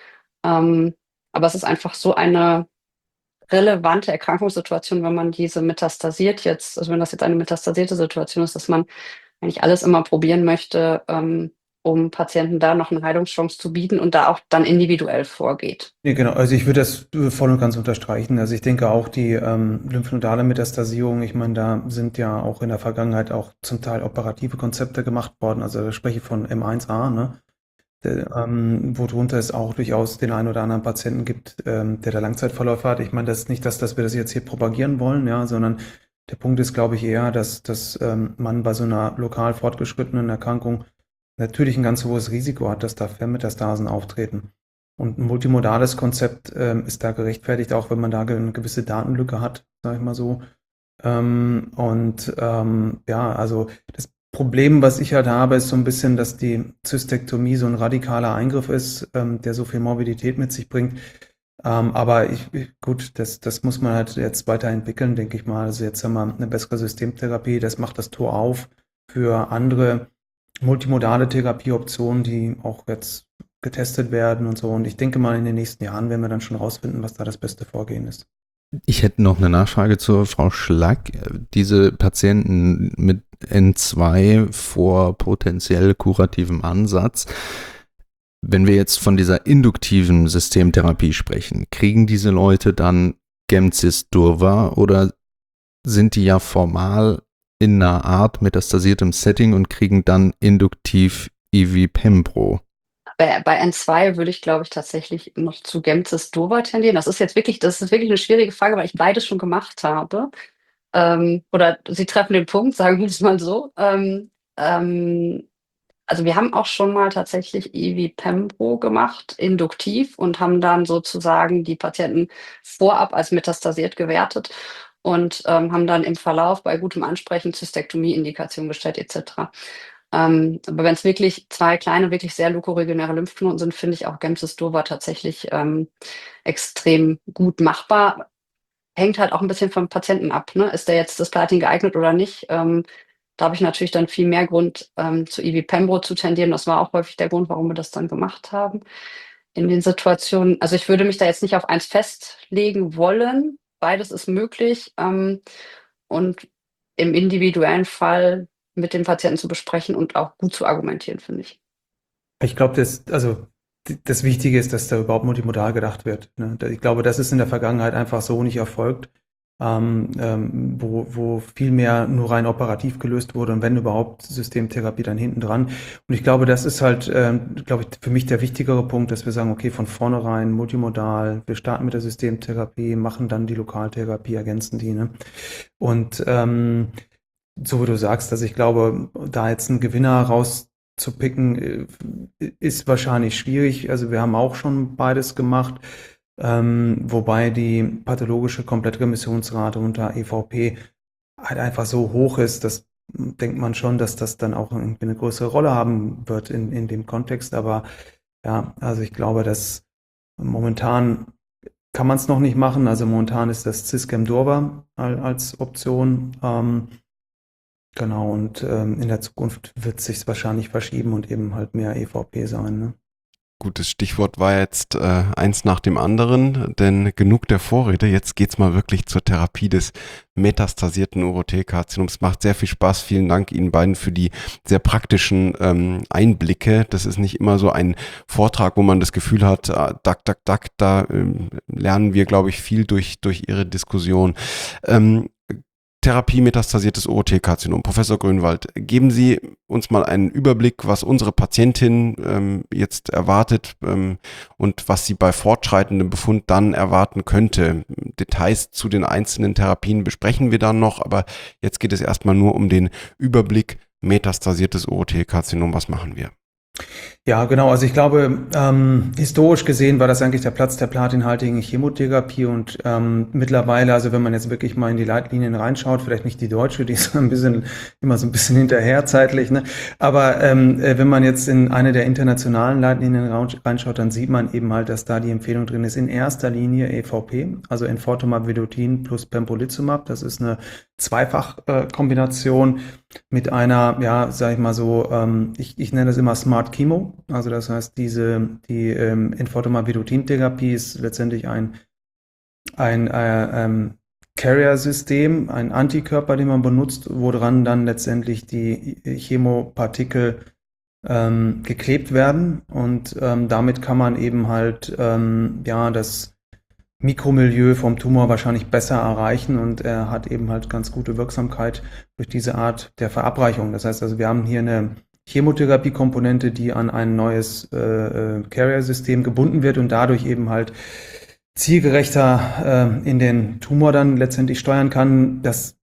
Aber es ist einfach so eine relevante Erkrankungssituation, wenn man diese metastasiert jetzt, also wenn das jetzt eine metastasierte Situation ist, dass man eigentlich alles immer probieren möchte, um Patienten da noch eine Heilungschance zu bieten und da auch dann individuell vorgeht. Nee, genau. Also ich würde das voll und ganz unterstreichen. Also ich denke auch die lymphnodale Metastasierung, ich meine, da sind ja auch in der Vergangenheit auch zum Teil operative Konzepte gemacht worden. Also da spreche ich von M1A, ne? Worunter es auch durchaus den einen oder anderen Patienten gibt, der da Langzeitverläufe hat. Ich meine, das ist nicht, dass wir das jetzt hier propagieren wollen, ja, sondern der Punkt ist, glaube ich, eher, dass man bei so einer lokal fortgeschrittenen Erkrankung natürlich ein ganz hohes Risiko hat, dass da Fernmetastasen auftreten. Und ein multimodales Konzept ist da gerechtfertigt, auch wenn man da eine gewisse Datenlücke hat, sage ich mal so. Ja, also das Problem, was ich halt habe, ist so ein bisschen, dass die Zystektomie so ein radikaler Eingriff ist, der so viel Morbidität mit sich bringt. Aber gut, das muss man halt jetzt weiterentwickeln, denke ich mal. Also jetzt haben wir eine bessere Systemtherapie, das macht das Tor auf für andere multimodale Therapieoptionen, die auch jetzt getestet werden und so. Und ich denke mal, in den nächsten Jahren werden wir dann schon rausfinden, was da das beste Vorgehen ist. Ich hätte noch eine Nachfrage zur Frau Schlack. Diese Patienten mit N2 vor potenziell kurativem Ansatz, wenn wir jetzt von dieser induktiven Systemtherapie sprechen, kriegen diese Leute dann Gemcis-Durva oder sind die ja formal in einer Art metastasiertem Setting und kriegen dann induktiv Ivi-Pembro? Bei N2 würde ich, glaube ich, tatsächlich noch zu Gemcis-Durva tendieren. Das ist wirklich eine schwierige Frage, weil ich beides schon gemacht habe. Oder Sie treffen den Punkt, sagen wir es mal so. Also wir haben auch schon mal tatsächlich Ivi-Pembro gemacht, induktiv, und haben dann sozusagen die Patienten vorab als metastasiert gewertet und haben dann im Verlauf bei gutem Ansprechen Zystektomie-Indikation gestellt etc. Aber wenn es wirklich zwei kleine, wirklich sehr lokoregionäre Lymphknoten sind, finde ich auch Gemcis-Durva tatsächlich extrem gut machbar. Hängt halt auch ein bisschen vom Patienten ab, ne? Ist der jetzt Cisplatin geeignet oder nicht? Da habe ich natürlich dann viel mehr Grund, zu Ivi-Pembro zu tendieren. Das war auch häufig der Grund, warum wir das dann gemacht haben in den Situationen. Also ich würde mich da jetzt nicht auf eins festlegen wollen. Beides ist möglich. Und im individuellen Fall mit dem Patienten zu besprechen und auch gut zu argumentieren, finde ich. Ich glaube, das Wichtige ist, dass da überhaupt multimodal gedacht wird. Ne? Ich glaube, das ist in der Vergangenheit einfach so nicht erfolgt, wo viel mehr nur rein operativ gelöst wurde und wenn überhaupt Systemtherapie dann hinten dran. Und ich glaube, das ist halt, glaube ich, für mich der wichtigere Punkt, dass wir sagen, okay, von vornherein multimodal, wir starten mit der Systemtherapie, machen dann die Lokaltherapie, ergänzen die. Ne? Und so wie du sagst, also ich glaube, da jetzt einen Gewinner rauszupicken, ist wahrscheinlich schwierig. Also wir haben auch schon beides gemacht, wobei die pathologische Komplettremissionsrate unter EVP halt einfach so hoch ist, dass denkt man schon, dass das dann auch irgendwie eine größere Rolle haben wird in dem Kontext. Aber ja, also ich glaube, dass momentan kann man es noch nicht machen. Also momentan ist das Ciscam Durva als Option. Genau, und in der Zukunft wird es sich wahrscheinlich verschieben und eben halt mehr EVP sein. Ne? Gutes Stichwort war jetzt eins nach dem anderen, denn genug der Vorrede, jetzt geht's mal wirklich zur Therapie des metastasierten Urothelkarzinoms. Macht sehr viel Spaß, vielen Dank Ihnen beiden für die sehr praktischen Einblicke. Das ist nicht immer so ein Vortrag, wo man das Gefühl hat, da lernen wir, glaube ich, viel durch Ihre Diskussion. Therapie metastasiertes Urothelkarzinom. Professor Grünwald, geben Sie uns mal einen Überblick, was unsere Patientin jetzt erwartet und was sie bei fortschreitendem Befund dann erwarten könnte. Details zu den einzelnen Therapien besprechen wir dann noch, aber jetzt geht es erstmal nur um den Überblick metastasiertes Urothelkarzinom. Was machen wir? Ja, genau. Also ich glaube, historisch gesehen war das eigentlich der Platz der platinhaltigen Chemotherapie und mittlerweile, also wenn man jetzt wirklich mal in die Leitlinien reinschaut, vielleicht nicht die deutsche, die ist immer so ein bisschen hinterher zeitlich, ne? Aber wenn man jetzt in eine der internationalen Leitlinien reinschaut, dann sieht man eben halt, dass da die Empfehlung drin ist, in erster Linie EVP, also Enfortumab vedotin plus Pembrolizumab. Das ist eine Zweifach-Kombination mit einer, ja, sag ich mal so, ich nenne das immer Smart Chemo. Also das heißt, die Enfortumab vedotin-Therapie ist letztendlich ein Carrier-System, ein Antikörper, den man benutzt, woran dann letztendlich die Chemopartikel geklebt werden und damit kann man eben halt das Mikromilieu vom Tumor wahrscheinlich besser erreichen und er hat eben halt ganz gute Wirksamkeit durch diese Art der Verabreichung. Das heißt also, wir haben hier eine Chemotherapie-Komponente, die an ein neues Carrier-System gebunden wird und dadurch eben halt zielgerechter in den Tumor dann letztendlich steuern kann.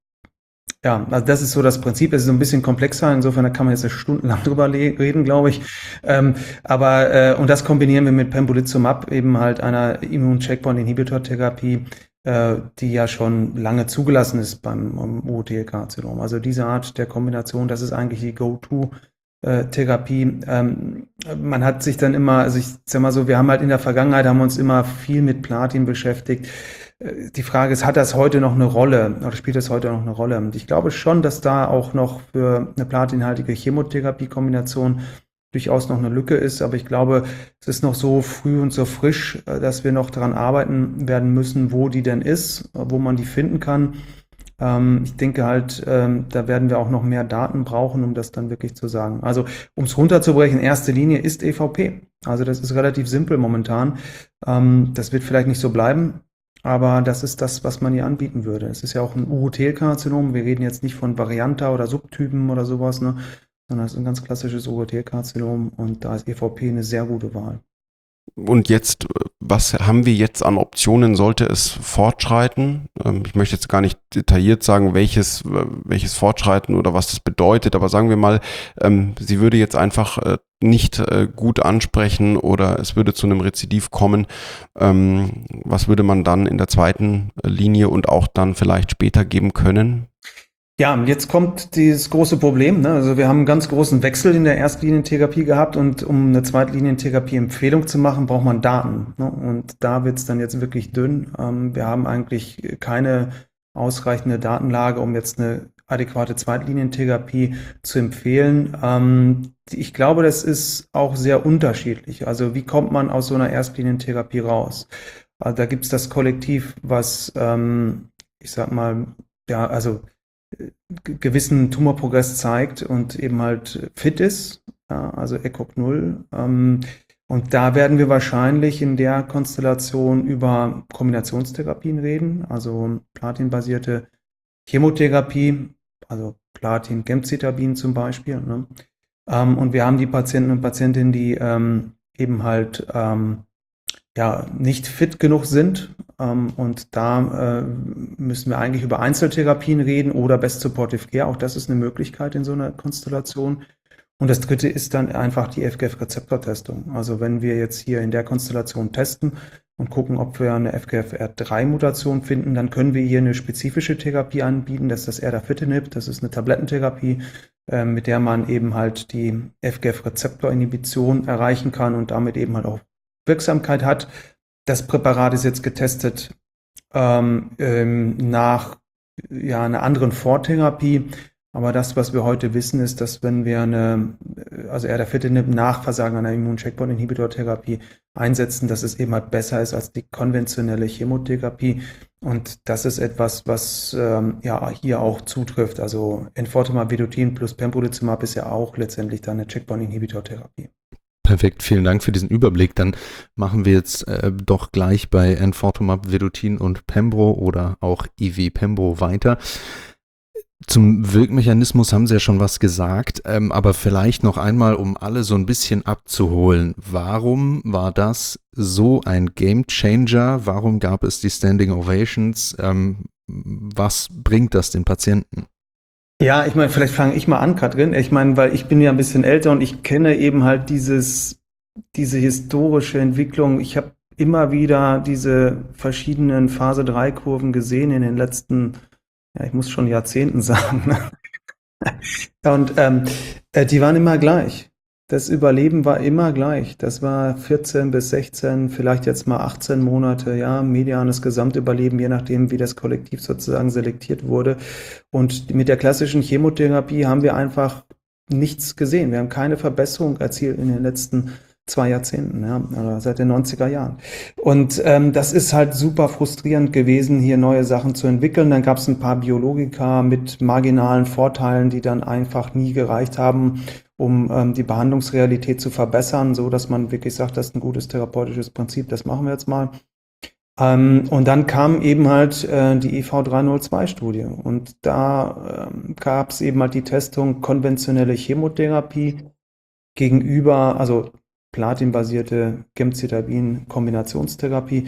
Also das ist so das Prinzip. Es ist so ein bisschen komplexer, insofern da kann man jetzt stundenlang drüber reden, glaube ich. Und das kombinieren wir mit Pembrolizumab, eben halt einer Immun-Checkpoint-Inhibitor-Therapie, die ja schon lange zugelassen ist beim Urothelkarzinom. Also diese Art der Kombination, das ist eigentlich die Go-To-Therapie. Man hat sich dann immer, also ich sag mal so, wir haben halt in der Vergangenheit, haben wir uns immer viel mit Platin beschäftigt. Die Frage ist, hat das heute noch eine Rolle oder spielt das heute noch eine Rolle? Und ich glaube schon, dass da auch noch für eine platinhaltige Chemotherapie-Kombination durchaus noch eine Lücke ist. Aber ich glaube, es ist noch so früh und so frisch, dass wir noch daran arbeiten werden müssen, wo die denn ist, wo man die finden kann. Ich denke halt, da werden wir auch noch mehr Daten brauchen, um das dann wirklich zu sagen. Also, um es runterzubrechen, in erster Linie ist EVP. Also das ist relativ simpel momentan. Das wird vielleicht nicht so bleiben. Aber das ist das, was man hier anbieten würde. Es ist ja auch ein Urothelkarzinom. Wir reden jetzt nicht von Varianta oder Subtypen oder sowas, ne? Sondern es ist ein ganz klassisches Urothelkarzinom und da ist EVP eine sehr gute Wahl. Und jetzt, was haben wir jetzt an Optionen, sollte es fortschreiten? Ich möchte jetzt gar nicht detailliert sagen, welches Fortschreiten oder was das bedeutet, aber sagen wir mal, sie würde jetzt einfach nicht gut ansprechen oder es würde zu einem Rezidiv kommen. Was würde man dann in der zweiten Linie und auch dann vielleicht später geben können? Ja, und jetzt kommt dieses große Problem, ne? Also wir haben einen ganz großen Wechsel in der Erstlinientherapie gehabt und um eine Zweitlinientherapie-Empfehlung zu machen, braucht man Daten, ne? Und da wird's dann jetzt wirklich dünn. Wir haben eigentlich keine ausreichende Datenlage, um jetzt eine adäquate Zweitlinientherapie zu empfehlen. Ich glaube, das ist auch sehr unterschiedlich. Also wie kommt man aus so einer Erstlinientherapie raus? Da gibt's das Kollektiv, was, ich sag mal, ja, also gewissen Tumorprogress zeigt und eben halt fit ist, also ECOG 0. Und da werden wir wahrscheinlich in der Konstellation über Kombinationstherapien reden, also platinbasierte Chemotherapie, also Platin-Gemcitabin zum Beispiel, ne? Und wir haben die Patienten und Patientinnen, die eben halt nicht fit genug sind. Und da müssen wir eigentlich über Einzeltherapien reden oder Best Supportive Care. Auch das ist eine Möglichkeit in so einer Konstellation. Und das dritte ist dann einfach die FGF-Rezeptor-Testung. Also wenn wir jetzt hier in der Konstellation testen, und gucken, ob wir eine FGFR3-Mutation finden. Dann können wir hier eine spezifische Therapie anbieten, das ist das Erdafitinib, das ist eine Tablettentherapie, mit der man eben halt die FGF-Rezeptorinhibition erreichen kann und damit eben halt auch Wirksamkeit hat. Das Präparat ist jetzt getestet nach einer anderen Vortherapie. Aber das, was wir heute wissen, ist, dass wenn wir also Erdafitinib nach Versagen einer Immun-Checkpoint-Inhibitor-Therapie einsetzen, dass es eben halt besser ist als die konventionelle Chemotherapie. Und das ist etwas, was hier auch zutrifft. Also Enfortumab vedotin plus Pembrolizumab ist ja auch letztendlich dann eine Checkpoint-Inhibitor-Therapie. Perfekt, vielen Dank für diesen Überblick. Dann machen wir jetzt doch gleich bei Enfortumab vedotin und Pembro oder auch IV-Pembro weiter. Zum Wirkmechanismus haben Sie ja schon was gesagt, aber vielleicht noch einmal, um alle so ein bisschen abzuholen. Warum war das so ein Gamechanger? Warum gab es die Standing Ovations? Was bringt das den Patienten? Ja, ich meine, vielleicht fange ich mal an, Katrin. Ich meine, weil ich bin ja ein bisschen älter und ich kenne eben halt diese historische Entwicklung. Ich habe immer wieder diese verschiedenen Phase-3-Kurven gesehen in den letzten, ich muss schon Jahrzehnten sagen. Ne? Und die waren immer gleich. Das Überleben war immer gleich. Das war 14 bis 16, vielleicht jetzt mal 18 Monate, ja, medianes Gesamtüberleben, je nachdem, wie das Kollektiv sozusagen selektiert wurde. Und mit der klassischen Chemotherapie haben wir einfach nichts gesehen. Wir haben keine Verbesserung erzielt in den letzten 2 Jahrzehnten, ja, oder seit den 90er Jahren. Und das ist halt super frustrierend gewesen, hier neue Sachen zu entwickeln. Dann gab es ein paar Biologika mit marginalen Vorteilen, die dann einfach nie gereicht haben, um die Behandlungsrealität zu verbessern, so dass man wirklich sagt, das ist ein gutes therapeutisches Prinzip, das machen wir jetzt mal. Und dann kam eben halt die EV302-Studie und da gab es eben halt die Testung konventionelle Chemotherapie gegenüber, also platinbasierte Gemcitabin-Kombinationstherapie,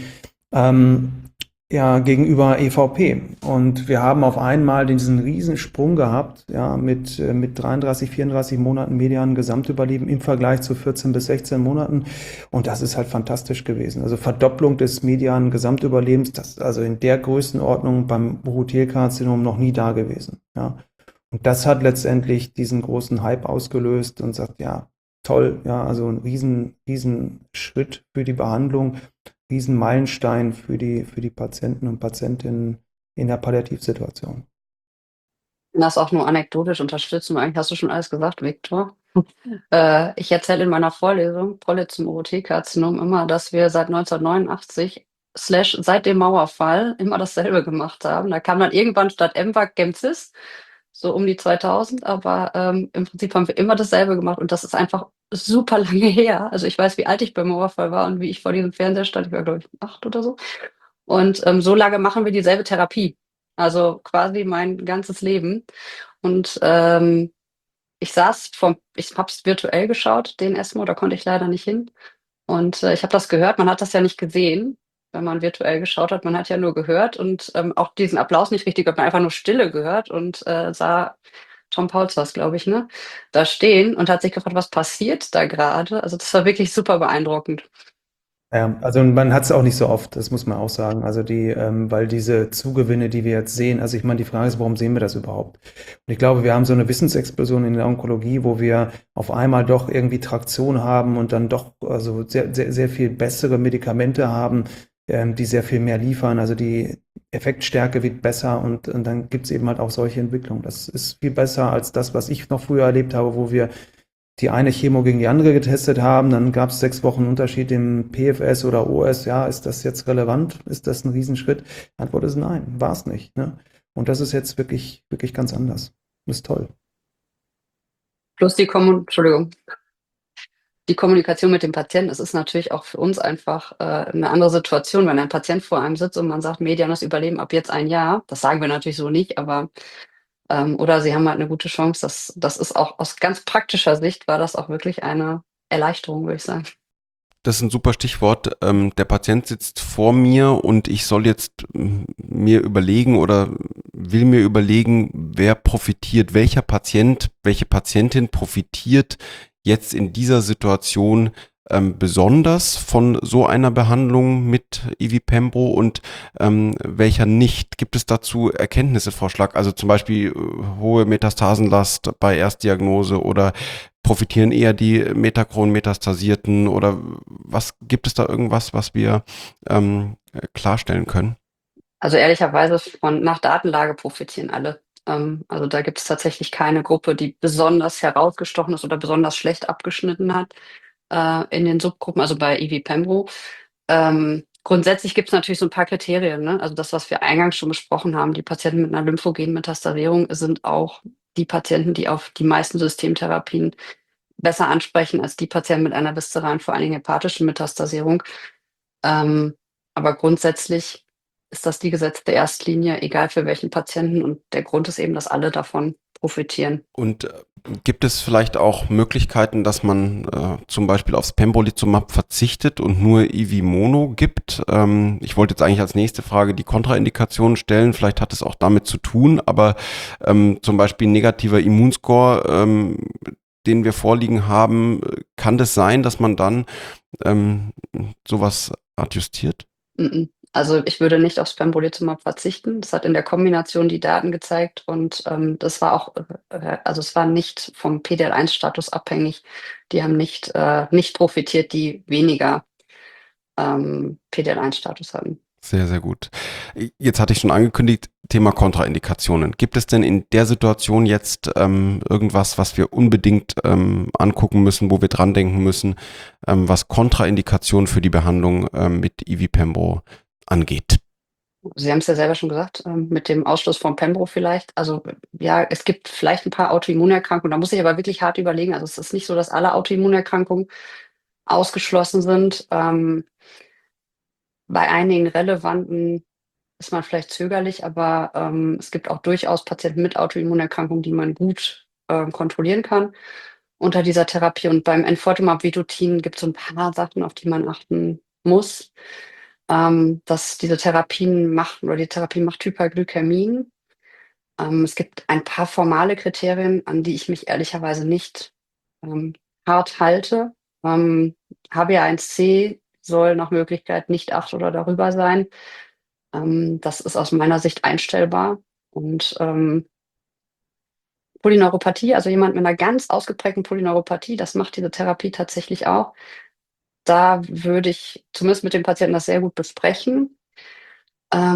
gegenüber EVP. Und wir haben auf einmal diesen Riesensprung gehabt, ja, mit 33, 34 Monaten medianen Gesamtüberleben im Vergleich zu 14 bis 16 Monaten. Und das ist halt fantastisch gewesen. Also Verdopplung des medianen Gesamtüberlebens, das also in der Größenordnung beim Urothelkarzinom noch nie da gewesen. Ja. Und das hat letztendlich diesen großen Hype ausgelöst und sagt, ja, toll, ja, also ein riesen Schritt für die Behandlung, riesen Meilenstein für die Patienten und Patientinnen in der Palliativsituation. Das auch nur anekdotisch unterstützen, eigentlich hast du schon alles gesagt, Viktor. Ich erzähle in meiner Vorlesung Prolle zum Urothelkarzinom immer, dass wir seit 1989 seit dem Mauerfall immer dasselbe gemacht haben. Da kam dann irgendwann statt MVAC Gemcis, so um die 2000, aber im Prinzip haben wir immer dasselbe gemacht und das ist einfach super lange her. Also ich weiß, wie alt ich beim Mauerfall war und wie ich vor diesem Fernseher stand. Ich war, glaube ich, 8 oder so. Und so lange machen wir dieselbe Therapie. Also quasi mein ganzes Leben. Und ich habe es virtuell geschaut, den ESMO, da konnte ich leider nicht hin. Und ich habe das gehört, man hat das ja nicht gesehen, wenn man virtuell geschaut hat. Man hat ja nur gehört und auch diesen Applaus nicht richtig, hat man einfach nur Stille gehört und sah Tom Pauls was, glaube ich, ne, da stehen und hat sich gefragt, was passiert da gerade? Also das war wirklich super beeindruckend. Ja, also man hat es auch nicht so oft, das muss man auch sagen. Also weil diese Zugewinne, die wir jetzt sehen, also ich meine, die Frage ist, warum sehen wir das überhaupt? Und ich glaube, wir haben so eine Wissensexplosion in der Onkologie, wo wir auf einmal doch irgendwie Traktion haben und dann doch also sehr, sehr, sehr viel bessere Medikamente haben, die sehr viel mehr liefern. Also die Effektstärke wird besser und dann gibt es eben halt auch solche Entwicklungen. Das ist viel besser als das, was ich noch früher erlebt habe, wo wir die eine Chemo gegen die andere getestet haben, dann gab es 6 Wochen Unterschied im PFS oder OS. Ja, ist das jetzt relevant? Ist das ein Riesenschritt? Die Antwort ist nein, war es nicht. Ne? Und das ist jetzt wirklich, wirklich ganz anders. Das ist toll. Plus die Kommunikation mit dem Patienten, es ist natürlich auch für uns einfach eine andere Situation, wenn ein Patient vor einem sitzt und man sagt, medianes Überleben ab jetzt 1 Jahr. Das sagen wir natürlich so nicht, aber oder sie haben halt eine gute Chance. Das ist auch aus ganz praktischer Sicht, war das auch wirklich eine Erleichterung, würde ich sagen. Das ist ein super Stichwort. Der Patient sitzt vor mir und ich soll jetzt mir überlegen oder will mir überlegen, wer profitiert, welcher Patient, welche Patientin profitiert jetzt in dieser Situation besonders von so einer Behandlung mit Ivi-Pembro und welcher nicht? Gibt es dazu Erkenntnisvorschlag? Also zum Beispiel hohe Metastasenlast bei Erstdiagnose oder profitieren eher die Metachron-Metastasierten oder was gibt es da irgendwas, was wir klarstellen können? Also ehrlicherweise nach Datenlage profitieren alle. Also da gibt es tatsächlich keine Gruppe, die besonders herausgestochen ist oder besonders schlecht abgeschnitten hat in den Subgruppen, also bei Ivi-Pembro. Grundsätzlich gibt es natürlich so ein paar Kriterien, ne? Also das, was wir eingangs schon besprochen haben, die Patienten mit einer lymphogenen Metastasierung sind auch die Patienten, die auf die meisten Systemtherapien besser ansprechen als die Patienten mit einer viszeralen, vor allen Dingen hepatischen Metastasierung. Aber grundsätzlich ist das die gesetzte Erstlinie, egal für welchen Patienten. Und der Grund ist eben, dass alle davon profitieren. Und gibt es vielleicht auch Möglichkeiten, dass man zum Beispiel aufs Pembrolizumab verzichtet und nur Ivi-Mono gibt? Ich wollte jetzt eigentlich als nächste Frage die Kontraindikation stellen. Vielleicht hat es auch damit zu tun, aber zum Beispiel negativer Immunscore, den wir vorliegen haben, kann das sein, dass man dann sowas adjustiert? Also ich würde nicht aufs Pembrolizumab verzichten. Das hat in der Kombination die Daten gezeigt und das war auch, also es war nicht vom PDL1-Status abhängig. Die haben nicht profitiert, die weniger PDL1-Status hatten. Sehr, sehr gut. Jetzt hatte ich schon angekündigt, Thema Kontraindikationen. Gibt es denn in der Situation jetzt irgendwas, was wir unbedingt angucken müssen, wo wir dran denken müssen, was Kontraindikationen für die Behandlung mit Ivi-Pembro angeht? Sie haben es ja selber schon gesagt, mit dem Ausschluss von Pembro vielleicht. Also ja, es gibt vielleicht ein paar Autoimmunerkrankungen, da muss ich aber wirklich hart überlegen. Also es ist nicht so, dass alle Autoimmunerkrankungen ausgeschlossen sind. Bei einigen relevanten ist man vielleicht zögerlich, aber es gibt auch durchaus Patienten mit Autoimmunerkrankungen, die man gut kontrollieren kann unter dieser Therapie. Und beim Enfortumab Vedotin gibt es so ein paar Sachen, auf die man achten muss, dass diese Therapien machen oder die Therapie macht Hyperglykämien. Es gibt ein paar formale Kriterien, an die ich mich ehrlicherweise nicht hart halte. HbA1c soll nach Möglichkeit nicht 8 oder darüber sein. Das ist aus meiner Sicht einstellbar. Und Polyneuropathie, also jemand mit einer ganz ausgeprägten Polyneuropathie, das macht diese Therapie tatsächlich auch. Da würde ich zumindest mit dem Patienten das sehr gut besprechen. Da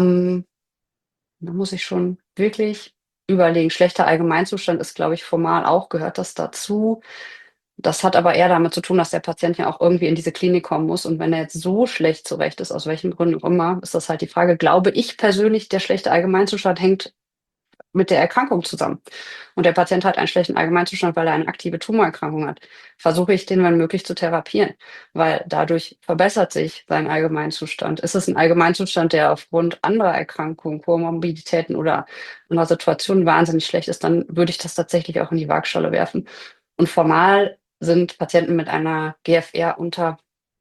muss ich schon wirklich überlegen. Schlechter Allgemeinzustand ist, glaube ich, formal auch, gehört das dazu. Das hat aber eher damit zu tun, dass der Patient ja auch irgendwie in diese Klinik kommen muss. Und wenn er jetzt so schlecht zurecht ist, aus welchen Gründen auch immer, ist das halt die Frage, glaube ich persönlich, der schlechte Allgemeinzustand hängt mit der Erkrankung zusammen. Und der Patient hat einen schlechten Allgemeinzustand, weil er eine aktive Tumorerkrankung hat. Versuche ich den, wenn möglich, zu therapieren, weil dadurch verbessert sich sein Allgemeinzustand. Ist es ein Allgemeinzustand, der aufgrund anderer Erkrankungen, Komorbiditäten oder anderer Situationen wahnsinnig schlecht ist, dann würde ich das tatsächlich auch in die Waagschale werfen. Und formal sind Patienten mit einer GFR unter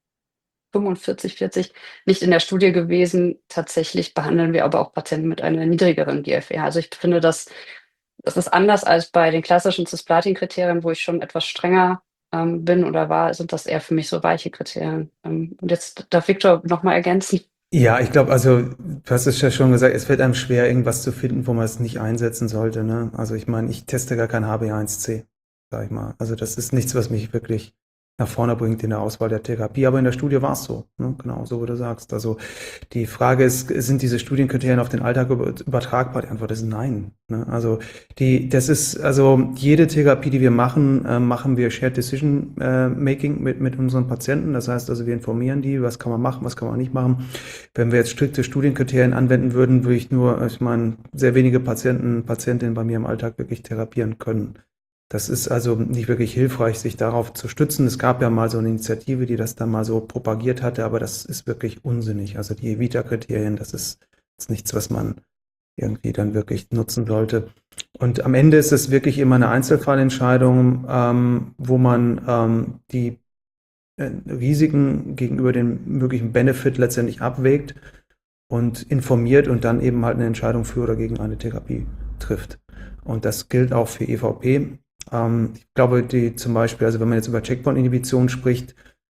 45, 40 nicht in der Studie gewesen. Tatsächlich behandeln wir aber auch Patienten mit einer niedrigeren GFR. Also ich finde, das ist anders als bei den klassischen Cisplatin-Kriterien, wo ich schon etwas strenger bin oder war, sind das eher für mich so weiche Kriterien. Und jetzt darf Viktor nochmal ergänzen. Ja, ich glaube, also du hast es ja schon gesagt, es fällt einem schwer, irgendwas zu finden, wo man es nicht einsetzen sollte. Ne? Also ich meine, ich teste gar kein HbA1c, sag ich mal. Also das ist nichts, was mich wirklich nach vorne bringt in der Auswahl der Therapie. Aber in der Studie war es so, ne? Genau, so wie du sagst. Also die Frage ist, sind diese Studienkriterien auf den Alltag übertragbar? Die Antwort ist nein. Ne? Also also jede Therapie, die wir machen, machen wir Shared Decision Making mit unseren Patienten. Das heißt also, wir informieren die, was kann man machen, was kann man nicht machen. Wenn wir jetzt strikte Studienkriterien anwenden würden, würde ich sehr wenige Patientinnen bei mir im Alltag wirklich therapieren können. Das ist also nicht wirklich hilfreich, sich darauf zu stützen. Es gab ja mal so eine Initiative, die das dann mal so propagiert hatte, aber das ist wirklich unsinnig. Also die Evita-Kriterien, das ist nichts, was man irgendwie dann wirklich nutzen sollte. Und am Ende ist es wirklich immer eine Einzelfallentscheidung, wo man die Risiken gegenüber dem möglichen Benefit letztendlich abwägt und informiert und dann eben halt eine Entscheidung für oder gegen eine Therapie trifft. Und das gilt auch für EVP. Ich glaube, zum Beispiel, also wenn man jetzt über Checkpoint-Inhibition spricht,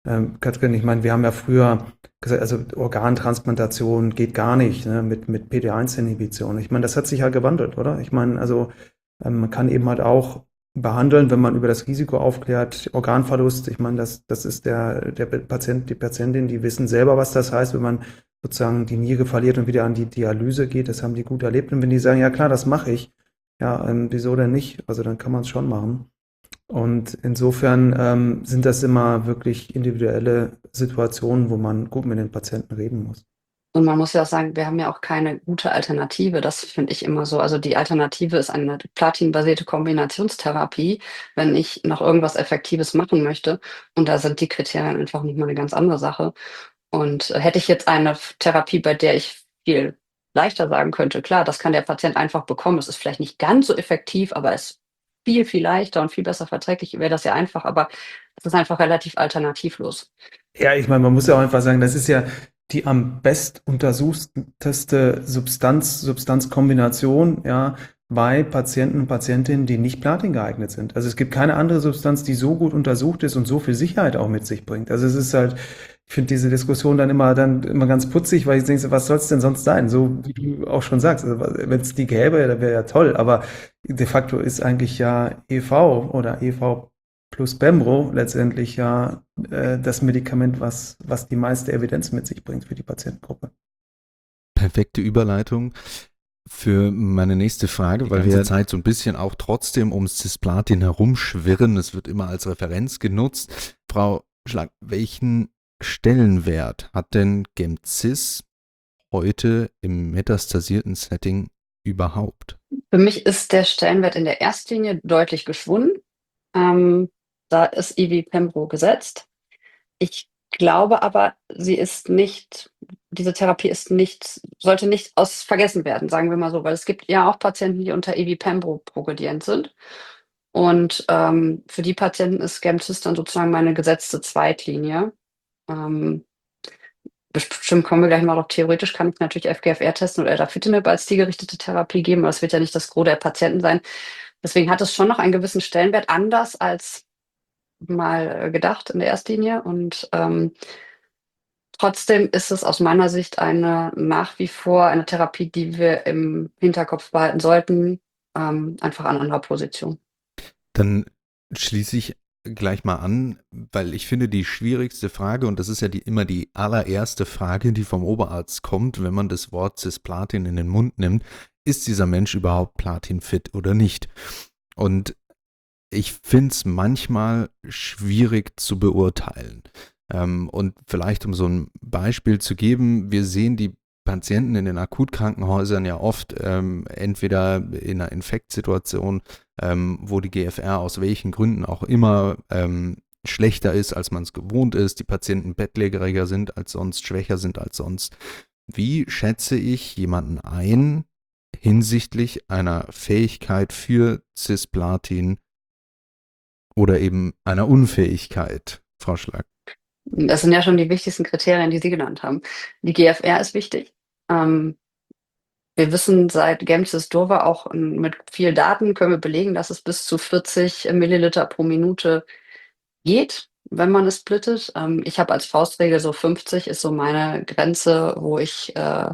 Katrin, ich meine, wir haben ja früher gesagt, also Organtransplantation geht gar nicht, ne, mit PD-1-Inhibition. Ich meine, das hat sich ja gewandelt, oder? Ich meine, also man kann eben halt auch behandeln, wenn man über das Risiko aufklärt, Organverlust. Ich meine, das ist der Patient, die Patientin, die wissen selber, was das heißt, wenn man sozusagen die Niere verliert und wieder an die Dialyse geht. Das haben die gut erlebt. Und wenn die sagen, ja klar, das mache ich, ja, wieso denn nicht? Also dann kann man es schon machen. Und insofern sind das immer wirklich individuelle Situationen, wo man gut mit den Patienten reden muss. Und man muss ja auch sagen, wir haben ja auch keine gute Alternative. Das finde ich immer so. Also die Alternative ist eine platinbasierte Kombinationstherapie, wenn ich noch irgendwas Effektives machen möchte. Und da sind die Kriterien einfach nicht mal eine ganz andere Sache. Und hätte ich jetzt eine Therapie, bei der ich viel leichter sagen könnte, klar, das kann der Patient einfach bekommen. Es ist vielleicht nicht ganz so effektiv, aber es ist viel, viel leichter und viel besser verträglich, wäre das ja einfach. Aber es ist einfach relativ alternativlos. Ja, ich meine, man muss ja auch einfach sagen, das ist ja die am best untersuchteste Substanzkombination, ja, bei Patienten und Patientinnen, die nicht Platin geeignet sind. Also es gibt keine andere Substanz, die so gut untersucht ist und so viel Sicherheit auch mit sich bringt. Also es ist halt, ich finde diese Diskussion dann immer ganz putzig, weil ich denke, was soll es denn sonst sein? So wie du auch schon sagst, also wenn es die gäbe, dann wäre ja toll. Aber de facto ist eigentlich ja EV oder EV plus Pembro letztendlich ja das Medikament, was die meiste Evidenz mit sich bringt für die Patientengruppe. Perfekte Überleitung für meine nächste Frage, weil wir zurzeit so ein bisschen auch trotzdem ums Cisplatin herumschwirren. Es wird immer als Referenz genutzt. Frau Schlag, welchen Stellenwert hat denn Gemcis heute im metastasierten Setting überhaupt? Für mich ist der Stellenwert in der Erstlinie deutlich geschwunden. Da ist Ivi-Pembro gesetzt. Ich glaube aber, diese Therapie sollte nicht vergessen werden, sagen wir mal so, weil es gibt ja auch Patienten, die unter Ivi-Pembro progredient sind. Und für die Patienten ist Gemcis dann sozusagen meine gesetzte Zweitlinie. Bestimmt kommen wir gleich mal drauf. Theoretisch kann ich natürlich FGFR testen oder Erdafitinib als zielgerichtete Therapie geben, aber das wird ja nicht das Gros der Patienten sein. Deswegen hat es schon noch einen gewissen Stellenwert, anders als mal gedacht in der Erstlinie. Und trotzdem ist es aus meiner Sicht nach wie vor eine Therapie, die wir im Hinterkopf behalten sollten, einfach an anderer Position. Dann schließe ich gleich mal an, weil ich finde, die schwierigste Frage, und das ist ja immer die allererste Frage, die vom Oberarzt kommt, wenn man das Wort Cisplatin in den Mund nimmt, ist dieser Mensch überhaupt platinfit oder nicht? Und ich finde es manchmal schwierig zu beurteilen. Und vielleicht, um so ein Beispiel zu geben, wir sehen die Patienten in den Akutkrankenhäusern ja oft entweder in einer Infektsituation, wo die GFR aus welchen Gründen auch immer schlechter ist, als man es gewohnt ist, die Patienten bettlägeriger sind als sonst, schwächer sind als sonst. Wie schätze ich jemanden ein hinsichtlich einer Fähigkeit für Cisplatin oder eben einer Unfähigkeit, Frau Schlag? Das sind ja schon die wichtigsten Kriterien, die Sie genannt haben. Die GFR ist wichtig. Wir wissen seit Gemcis Durva auch mit viel Daten können wir belegen, dass es bis zu 40 Milliliter pro Minute geht, wenn man es splittet. Ich habe als Faustregel so 50 ist so meine Grenze, wo ich,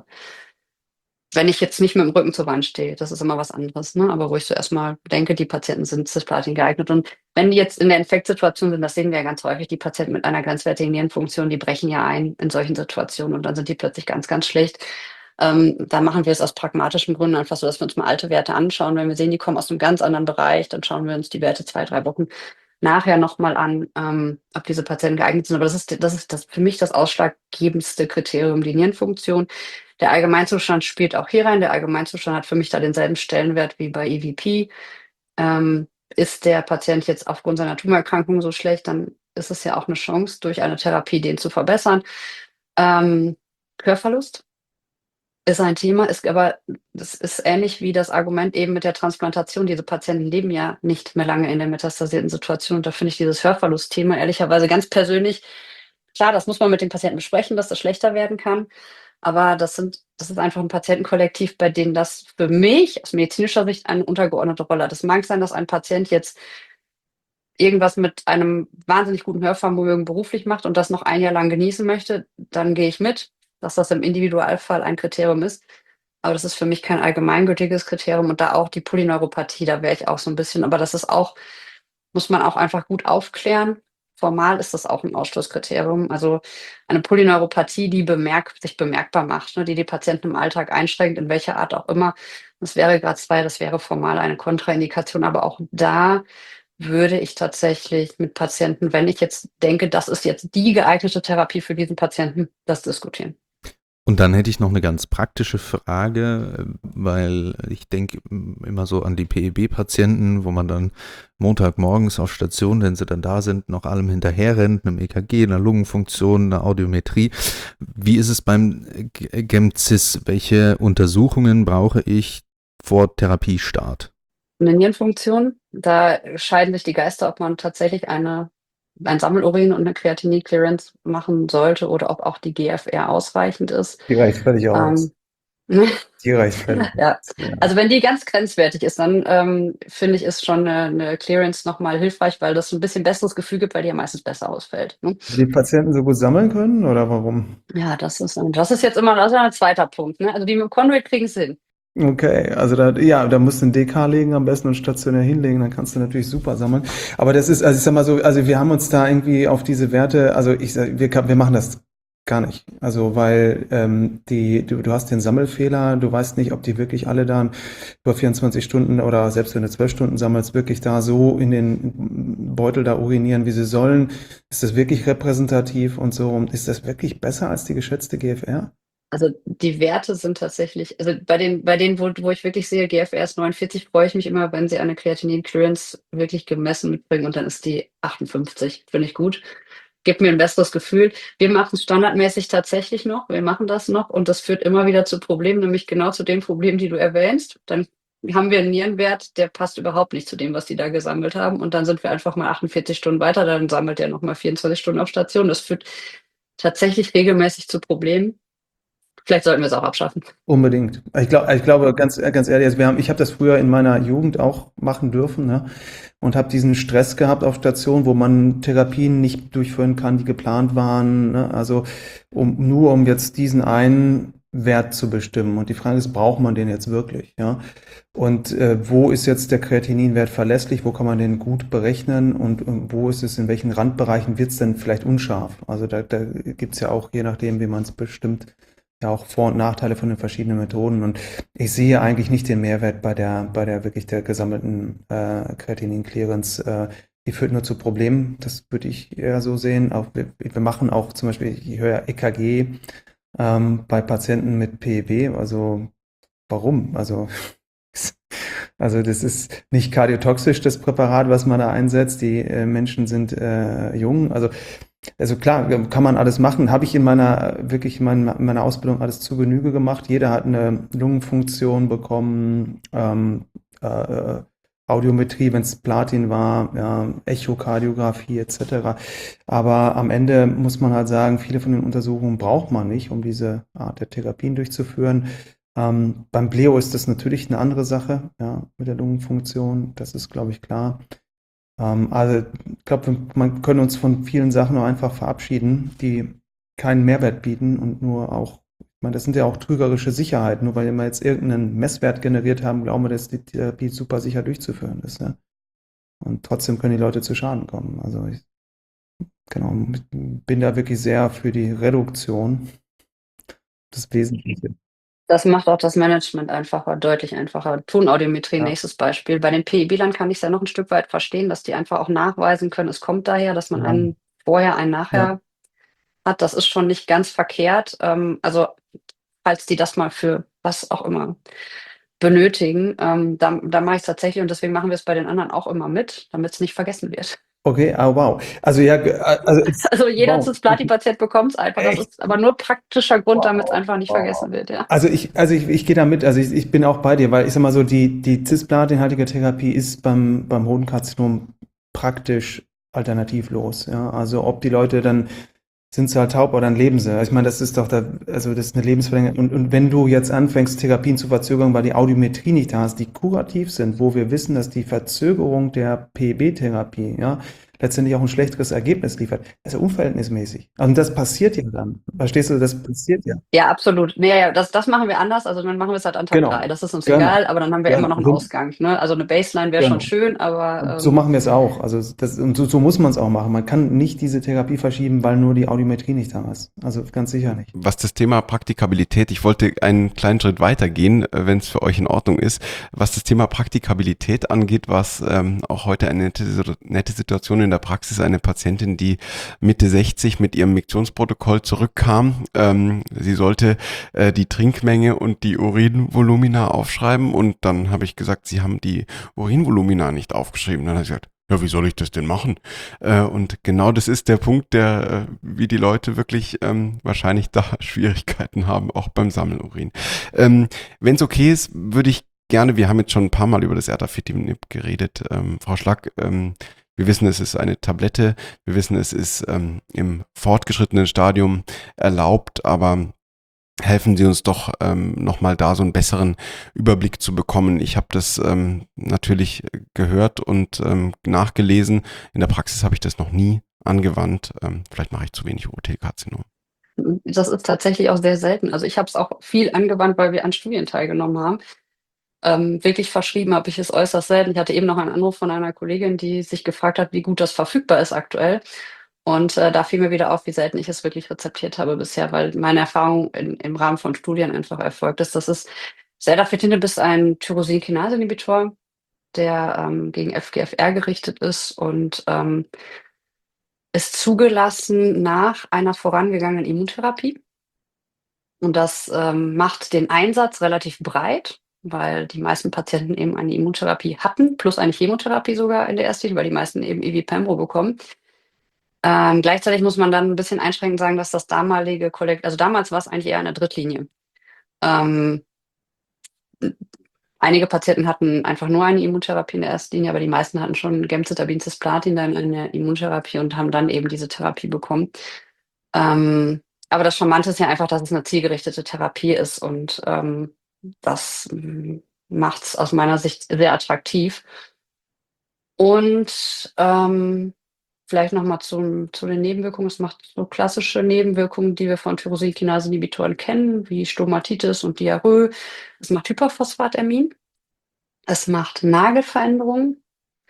wenn ich jetzt nicht mit dem Rücken zur Wand stehe, das ist immer was anderes, ne? Aber wo ich so erstmal denke, die Patienten sind Cisplatin geeignet. Und wenn die jetzt in der Infektsituation sind, das sehen wir ja ganz häufig, die Patienten mit einer grenzwertigen Nierenfunktion, die brechen ja ein in solchen Situationen und dann sind die plötzlich ganz, ganz schlecht. Da machen wir es aus pragmatischen Gründen einfach so, dass wir uns mal alte Werte anschauen. Wenn wir sehen, die kommen aus einem ganz anderen Bereich, dann schauen wir uns die Werte 2-3 Wochen nachher nochmal an, ob diese Patienten geeignet sind. Aber das ist für mich das ausschlaggebendste Kriterium, die Nierenfunktion. Der Allgemeinzustand spielt auch hier rein. Der Allgemeinzustand hat für mich da denselben Stellenwert wie bei EVP. Ist der Patient jetzt aufgrund seiner Tumorerkrankung so schlecht, dann ist es ja auch eine Chance, durch eine Therapie den zu verbessern. Hörverlust ist ein Thema, das ist ähnlich wie das Argument eben mit der Transplantation. Diese Patienten leben ja nicht mehr lange in der metastasierten Situation. Und da finde ich dieses Hörverlust-Thema ehrlicherweise ganz persönlich, klar, das muss man mit den Patienten besprechen, dass das schlechter werden kann. Aber das ist einfach ein Patientenkollektiv, bei denen das für mich aus medizinischer Sicht eine untergeordnete Rolle hat. Es mag sein, dass ein Patient jetzt irgendwas mit einem wahnsinnig guten Hörvermögen beruflich macht und das noch ein Jahr lang genießen möchte, dann gehe ich mit, dass das im Individualfall ein Kriterium ist. Aber das ist für mich kein allgemeingültiges Kriterium und da auch die Polyneuropathie, da wäre ich auch so ein bisschen, aber das ist auch, muss man auch einfach gut aufklären. Formal ist das auch ein Ausschlusskriterium. Also eine Polyneuropathie, die sich bemerkbar macht, ne, die die Patienten im Alltag einschränkt, in welcher Art auch immer. Das wäre Grad 2, das wäre formal eine Kontraindikation. Aber auch da würde ich tatsächlich mit Patienten, wenn ich jetzt denke, das ist jetzt die geeignete Therapie für diesen Patienten, das diskutieren. Und dann hätte ich noch eine ganz praktische Frage, weil ich denke immer so an die PEB-Patienten, wo man dann Montagmorgens auf Station, wenn sie dann da sind, noch allem hinterherrennt, einem EKG, einer Lungenfunktion, einer Audiometrie. Wie ist es beim GEM-CIS? Welche Untersuchungen brauche ich vor Therapiestart? Eine Nierenfunktion, da scheiden sich die Geister, ob man tatsächlich ein Sammelurin und eine Kreatinin-Clearance machen sollte oder ob auch die GFR ausreichend ist. Die reicht völlig aus. Die reicht völlig Ja, aus. Ja. also wenn die ganz grenzwertig ist, dann finde ich, ist schon eine Clearance nochmal hilfreich, weil das ein bisschen besseres Gefühl gibt, weil die ja meistens besser ausfällt. Ne? Die Patienten so gut sammeln können oder warum? Ja, das ist jetzt immer das ist ein zweiter Punkt. Ne? Also die mit dem Conduit kriegen es hin. Okay, also da musst du ein DK legen am besten und stationär hinlegen, dann kannst du natürlich super sammeln. Aber das ist, also ich sag mal so, also wir haben uns da irgendwie auf diese Werte, also wir machen das gar nicht. Also weil du hast den Sammelfehler, du weißt nicht, ob die wirklich alle dann über 24 Stunden oder selbst wenn du 12 Stunden sammelst, wirklich da so in den Beutel da urinieren, wie sie sollen. Ist das wirklich repräsentativ und so? Und ist das wirklich besser als die geschätzte GFR? Also die Werte sind tatsächlich, also bei denen, wo ich wirklich sehe, GFR ist 49, freue ich mich immer, wenn sie eine Kreatinin-Clearance wirklich gemessen mitbringen und dann ist die 58. Finde ich gut. Gibt mir ein besseres Gefühl. Wir machen es standardmäßig tatsächlich noch. Wir machen das noch und das führt immer wieder zu Problemen, nämlich genau zu den Problemen, die du erwähnst. Dann haben wir einen Nierenwert, der passt überhaupt nicht zu dem, was die da gesammelt haben. Und dann sind wir einfach mal 48 Stunden weiter. Dann sammelt der nochmal 24 Stunden auf Station. Das führt tatsächlich regelmäßig zu Problemen. Vielleicht sollten wir es auch abschaffen. Unbedingt. Ich glaube, ganz ehrlich, also ich habe das früher in meiner Jugend auch machen dürfen, ne? Und habe diesen Stress gehabt auf Station, wo man Therapien nicht durchführen kann, die geplant waren, ne? Also um jetzt diesen einen Wert zu bestimmen. Und die Frage ist, braucht man den jetzt wirklich, ja? Und wo ist jetzt der Kreatininwert verlässlich? Wo kann man den gut berechnen? Und wo ist es, in welchen Randbereichen wird es denn vielleicht unscharf? Also da gibt's ja auch, je nachdem, wie man es bestimmt, ja auch Vor- und Nachteile von den verschiedenen Methoden. Und ich sehe eigentlich nicht den Mehrwert bei der wirklich der gesammelten Kreatinin-Clearance. Die führt nur zu Problemen. Das würde ich eher so sehen. Auch wir machen auch zum Beispiel, ich höre ja EKG bei Patienten mit PEB. Also warum? Also das ist nicht kardiotoxisch, das Präparat, was man da einsetzt. Die Menschen sind jung. Also klar, kann man alles machen. Habe ich in meiner Ausbildung alles zu Genüge gemacht. Jeder hat eine Lungenfunktion bekommen, Audiometrie, wenn es Platin war, ja, Echokardiographie etc. Aber am Ende muss man halt sagen, viele von den Untersuchungen braucht man nicht, um diese Art der Therapien durchzuführen. Beim Bleo ist das natürlich eine andere Sache, ja, mit der Lungenfunktion. Das ist, glaube ich, klar. Also ich glaube, man können uns von vielen Sachen auch einfach verabschieden, die keinen Mehrwert bieten und nur auch, ich meine, das sind ja auch trügerische Sicherheiten. Nur weil wir jetzt irgendeinen Messwert generiert haben, glauben wir, dass die Therapie super sicher durchzuführen ist. Ja? Und trotzdem können die Leute zu Schaden kommen. Also ich bin da wirklich sehr für die Reduktion. Das Wesentliche. Das macht auch das Management einfacher, deutlich einfacher. Tonaudiometrie, Ja. nächstes Beispiel. Bei den PEB-Lern kann ich es ja noch ein Stück weit verstehen, dass die einfach auch nachweisen können, es kommt daher, dass man Ja. einen vorher, einen nachher hat. Das ist schon nicht ganz verkehrt. Also falls die das mal für was auch immer benötigen, da mache ich es tatsächlich und deswegen machen wir es bei den anderen auch immer mit, damit es nicht vergessen wird. Okay, wow. Also ja, Also jeder wow. Cisplatin-Patient bekommt es einfach. Das Echt? ist aber nur praktischer Grund, damit es Wow. einfach nicht Wow. vergessen wird, ja. Also ich gehe da mit, also ich bin auch bei dir, weil ich sag mal so, die Cisplatinhaltige Therapie ist beim Hodenkarzinom praktisch alternativlos, ja. Also ob die Leute dann sind sie halt taub oder dann leben sie. Ich meine, das ist doch also das ist eine Lebensverlängerung. Und wenn du jetzt anfängst, Therapien zu verzögern, weil die Audiometrie nicht da ist, die kurativ sind, wo wir wissen, dass die Verzögerung der PEB-Therapie, ja, letztendlich auch ein schlechteres Ergebnis liefert, das ist ja unverhältnismäßig. Und das passiert ja dann. Verstehst du, das passiert ja. Ja, absolut. Nee, ja, das machen wir anders. Also dann machen wir es halt an Tag Genau. 3. Das ist uns Genau. egal, aber dann haben wir immer noch einen Genau. Ausgang. Ne? Also eine Baseline wäre schon Genau. schön, aber Und so machen wir es auch. Also so muss man es auch machen. Man kann nicht diese Therapie verschieben, weil nur die Audiometrie nicht da ist. Also ganz sicher nicht. Was das Thema Praktikabilität, ich wollte einen kleinen Schritt weitergehen, wenn es für euch in Ordnung ist. Was das Thema Praktikabilität angeht, was auch heute eine nette Situation in der Praxis, eine Patientin, die Mitte 60 mit ihrem Miktionsprotokoll zurückkam. Sie sollte die Trinkmenge und die Urinvolumina aufschreiben und dann habe ich gesagt, sie haben die Urinvolumina nicht aufgeschrieben. Dann hat sie gesagt, ja, wie soll ich das denn machen? Und genau das ist der Punkt, der, wie die Leute wirklich wahrscheinlich da Schwierigkeiten haben, auch beim Sammelurin. Wenn es okay ist, würde ich gerne, wir haben jetzt schon ein paar Mal über das Ertafitinib geredet, Frau Schlack, wir wissen, es ist eine Tablette, wir wissen, es ist im fortgeschrittenen Stadium erlaubt, aber helfen Sie uns doch nochmal da so einen besseren Überblick zu bekommen. Ich habe das natürlich gehört und nachgelesen. In der Praxis habe ich das noch nie angewandt. Vielleicht mache ich zu wenig OT-Karzinom. das ist tatsächlich auch sehr selten. Also ich habe es auch viel angewandt, weil wir an Studien teilgenommen haben. Wirklich verschrieben habe ich es äußerst selten. Ich hatte eben noch einen Anruf von einer Kollegin, die sich gefragt hat, wie gut das verfügbar ist aktuell. Und da fiel mir wieder auf, wie selten ich es wirklich rezeptiert habe bisher, weil meine Erfahrung im Rahmen von Studien einfach erfolgt ist. Das ist Ertafitinib ist ein Tyrosinkinase-Inhibitor, der gegen FGFR gerichtet ist und ist zugelassen nach einer vorangegangenen Immuntherapie. Und das macht den Einsatz relativ breit, weil die meisten Patienten eben eine Immuntherapie hatten, plus eine Chemotherapie sogar in der Erstlinie, weil die meisten eben Evi-Pembro bekommen. Gleichzeitig muss man dann ein bisschen einschränkend sagen, dass das damalige Kollekt, also damals war es eigentlich eher eine Drittlinie. Einige Patienten hatten einfach nur eine Immuntherapie in der Erstlinie, aber die meisten hatten schon Gemcitabin, Cisplatin, dann eine Immuntherapie und haben dann eben diese Therapie bekommen. Aber das Charmante ist ja einfach, dass es eine zielgerichtete Therapie ist und das macht es aus meiner Sicht sehr attraktiv. Und vielleicht nochmal zu den Nebenwirkungen. Es macht so klassische Nebenwirkungen, die wir von Tyrosinkinase-Inhibitoren kennen, wie Stomatitis und Diarrhoe. Es macht Hyperphosphatämin. Es macht Nagelveränderungen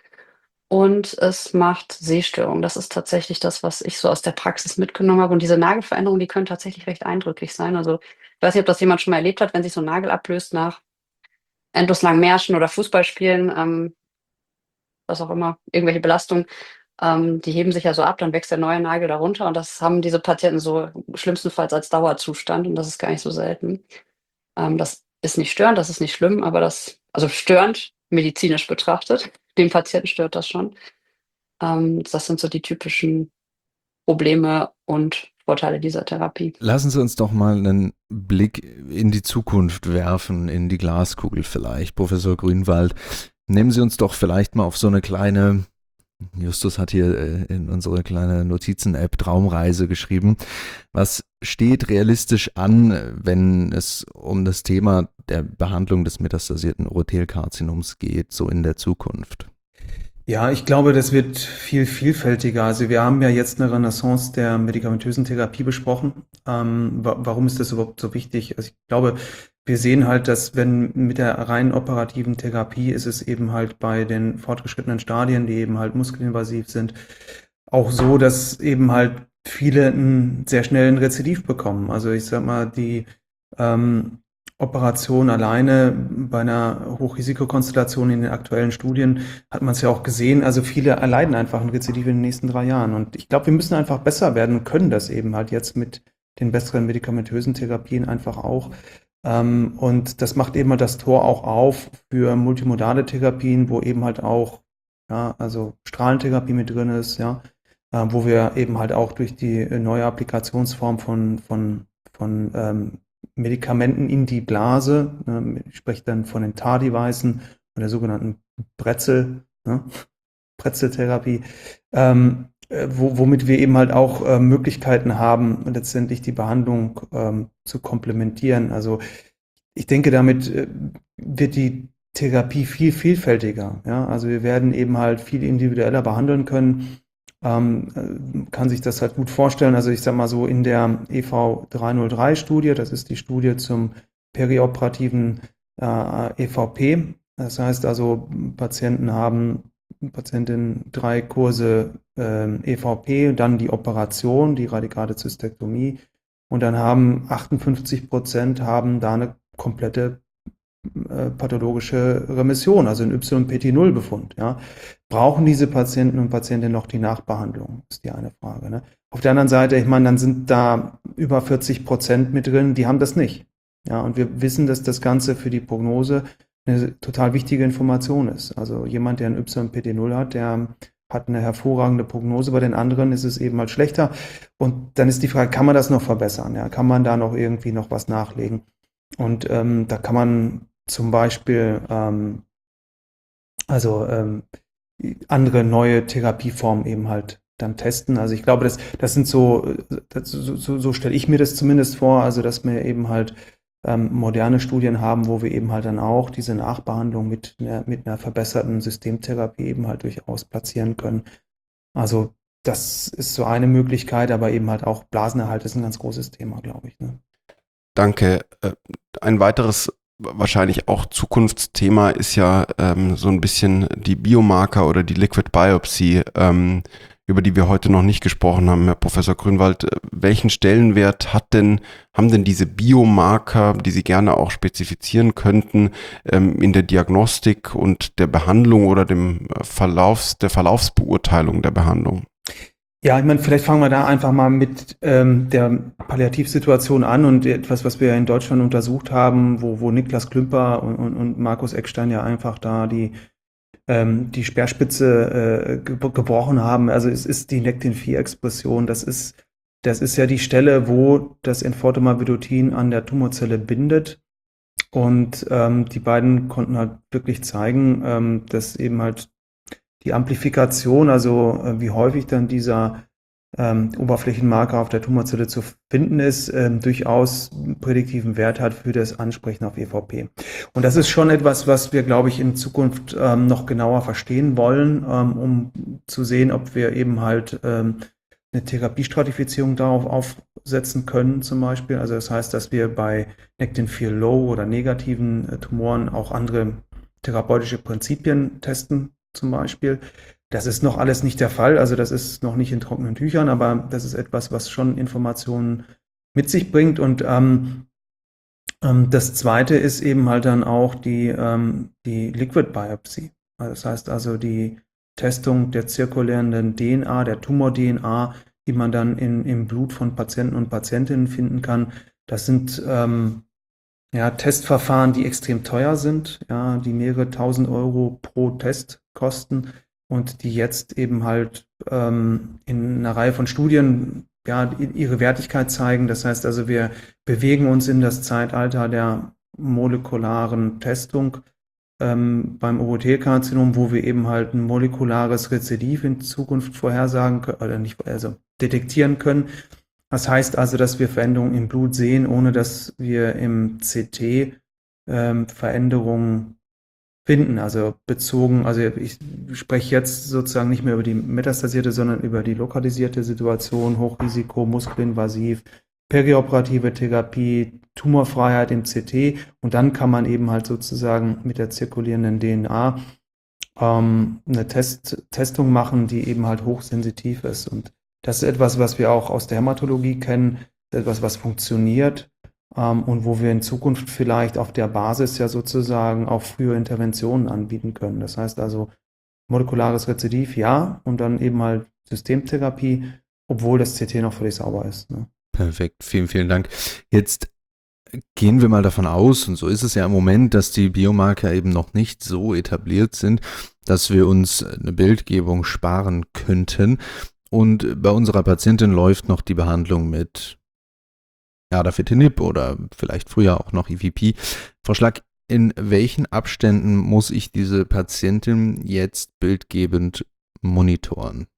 und es macht Sehstörungen. Das ist tatsächlich das, was ich so aus der Praxis mitgenommen habe. Und diese Nagelveränderungen, die können tatsächlich recht eindrücklich sein. Also ich weiß nicht, ob das jemand schon mal erlebt hat, wenn sich so ein Nagel ablöst nach endlos langen Märschen oder Fußballspielen, was auch immer, irgendwelche Belastungen. Die heben sich ja so ab, dann wächst der neue Nagel darunter und das haben diese Patienten so schlimmstenfalls als Dauerzustand und das ist gar nicht so selten. Das ist nicht störend, das ist nicht schlimm, aber also störend, medizinisch betrachtet, den Patienten stört das schon. Das sind so die typischen Probleme und Vorteile dieser Therapie. Lassen Sie uns doch mal einen Blick in die Zukunft werfen, in die Glaskugel vielleicht, Professor Grünwald. Nehmen Sie uns doch vielleicht mal auf so eine kleine, Justus hat hier in unsere kleine Notizen-App Traumreise geschrieben. Was steht realistisch an, wenn es um das Thema der Behandlung des metastasierten Urothelkarzinoms geht, so in der Zukunft? Ja, ich glaube, das wird viel vielfältiger. Also wir haben ja jetzt eine Renaissance der medikamentösen Therapie besprochen. Warum ist das überhaupt so wichtig? Also ich glaube, wir sehen halt, dass wenn mit der rein operativen Therapie ist es eben halt bei den fortgeschrittenen Stadien, die eben halt muskelinvasiv sind, auch so, dass eben halt viele einen sehr schnellen Rezidiv bekommen. Also ich sag mal, die Operation alleine bei einer Hochrisikokonstellation in den aktuellen Studien hat man es ja auch gesehen. Also viele erleiden einfach ein Rezidiv in den nächsten 3 Jahren. Und ich glaube, wir müssen einfach besser werden und können das eben halt jetzt mit den besseren medikamentösen Therapien einfach auch. Und das macht eben halt das Tor auch auf für multimodale Therapien, wo eben halt auch, ja, also Strahlentherapie mit drin ist, ja, wo wir eben halt auch durch die neue Applikationsform von Medikamenten in die Blase, ich spreche dann von den TAR-Devices und der sogenannten Brezel, Brezeltherapie, womit wir eben halt auch Möglichkeiten haben, letztendlich die Behandlung zu komplementieren. Also ich denke, damit wird die Therapie viel vielfältiger. Ja? Also wir werden eben halt viel individueller behandeln können. Kann sich das halt gut vorstellen. Also ich sag mal so in der EV303-Studie, das ist die Studie zum perioperativen EVP. Das heißt also, Patientinnen 3 Kurse EVP, dann die Operation, die radikale Zystektomie, und dann haben 58% haben da eine komplette pathologische Remission, also ein YPT0-Befund. Ja. Brauchen diese Patienten und Patientinnen noch die Nachbehandlung, ist die eine Frage. Ne? Auf der anderen Seite, ich meine, dann sind da über 40% mit drin, die haben das nicht. Ja, und wir wissen, dass das Ganze für die Prognose eine total wichtige Information ist. Also jemand, der ein YPT0 hat, der hat eine hervorragende Prognose, bei den anderen ist es eben halt schlechter. Und dann ist die Frage, kann man das noch verbessern? Ja? Kann man da noch irgendwie noch was nachlegen? Und da kann man zum Beispiel andere neue Therapieformen eben halt dann testen. Also ich glaube, das sind so stelle ich mir das zumindest vor, also dass wir eben halt moderne Studien haben, wo wir eben halt dann auch diese Nachbehandlung mit einer verbesserten Systemtherapie eben halt durchaus platzieren können. Also das ist so eine Möglichkeit, aber eben halt auch Blasenerhalt ist ein ganz großes Thema, glaube ich. Ne? Danke. Ein weiteres, wahrscheinlich auch Zukunftsthema ist ja so ein bisschen die Biomarker oder die Liquid Biopsy, über die wir heute noch nicht gesprochen haben, Herr Professor Grünwald. Welchen Stellenwert haben denn diese Biomarker, die Sie gerne auch spezifizieren könnten, in der Diagnostik und der Behandlung oder der Verlaufsbeurteilung der Behandlung? Ja, ich meine, vielleicht fangen wir da einfach mal mit der Palliativsituation an und etwas, was wir ja in Deutschland untersucht haben, wo Niklas Klümper und Markus Eckstein ja einfach da die Speerspitze gebrochen haben. Also es ist die Nectin-4-Expression. Das ist ja die Stelle, wo das Enfortumab-Vedotin an der Tumorzelle bindet. Und die beiden konnten halt wirklich zeigen, dass eben halt die Amplifikation, also wie häufig dann dieser Oberflächenmarker auf der Tumorzelle zu finden ist, durchaus prädiktiven Wert hat für das Ansprechen auf EVP. Und das ist schon etwas, was wir, glaube ich, in Zukunft noch genauer verstehen wollen, um zu sehen, ob wir eben halt eine Therapiestratifizierung darauf aufsetzen können, zum Beispiel. Also das heißt, dass wir bei Nectin-4 Low oder negativen Tumoren auch andere therapeutische Prinzipien testen, zum Beispiel. Das ist noch alles nicht der Fall, also das ist noch nicht in trockenen Tüchern, aber das ist etwas, was schon Informationen mit sich bringt. Und das Zweite ist eben halt dann auch die Liquid Biopsy. Das heißt also die Testung der zirkulierenden DNA, der Tumor-DNA, die man dann im Blut von Patienten und Patientinnen finden kann. Das sind Testverfahren, die extrem teuer sind, ja, die mehrere tausend Euro pro Test kosten und die jetzt eben halt in einer Reihe von Studien ihre Wertigkeit zeigen. Das heißt also, wir bewegen uns in das Zeitalter der molekularen Testung beim Urothelikarzinom, wo wir eben halt ein molekulares Rezidiv in Zukunft vorhersagen können, oder nicht, also detektieren können. Das heißt also, dass wir Veränderungen im Blut sehen, ohne dass wir im CT Veränderungen finden. Also ich spreche jetzt sozusagen nicht mehr über die metastasierte, sondern über die lokalisierte Situation, Hochrisiko, muskelinvasiv, perioperative Therapie, Tumorfreiheit im CT, und dann kann man eben halt sozusagen mit der zirkulierenden DNA eine Testung machen, die eben halt hochsensitiv ist. Und das ist etwas, was wir auch aus der Hämatologie kennen, etwas, was funktioniert und wo wir in Zukunft vielleicht auf der Basis ja sozusagen auch frühe Interventionen anbieten können. Das heißt also molekulares Rezidiv, ja, und dann eben halt Systemtherapie, obwohl das CT noch völlig sauber ist. Ne? Perfekt, vielen, vielen Dank. Jetzt gehen wir mal davon aus, und so ist es ja im Moment, dass die Biomarker eben noch nicht so etabliert sind, dass wir uns eine Bildgebung sparen könnten. Und bei unserer Patientin läuft noch die Behandlung mit Erdafitinib oder vielleicht früher auch noch EVP. Frau Schlack, in welchen Abständen muss ich diese Patientin jetzt bildgebend monitoren?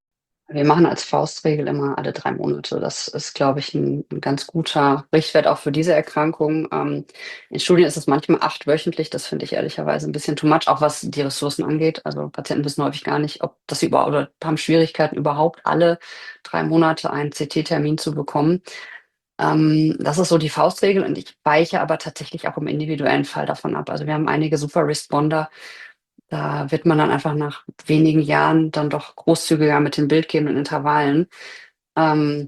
Wir machen als Faustregel immer alle 3 Monate. Das ist, glaube ich, ein ganz guter Richtwert auch für diese Erkrankung. In Studien ist es manchmal 8 wöchentlich. Das finde ich ehrlicherweise ein bisschen too much, auch was die Ressourcen angeht. Also Patienten wissen häufig gar nicht, ob das sie überhaupt oder haben Schwierigkeiten, überhaupt alle 3 Monate einen CT-Termin zu bekommen. Das ist so die Faustregel und ich weiche aber tatsächlich auch im individuellen Fall davon ab. Also wir haben einige Super Responder. Da wird man dann einfach nach wenigen Jahren dann doch großzügiger mit den bildgebenden Intervallen. Ähm,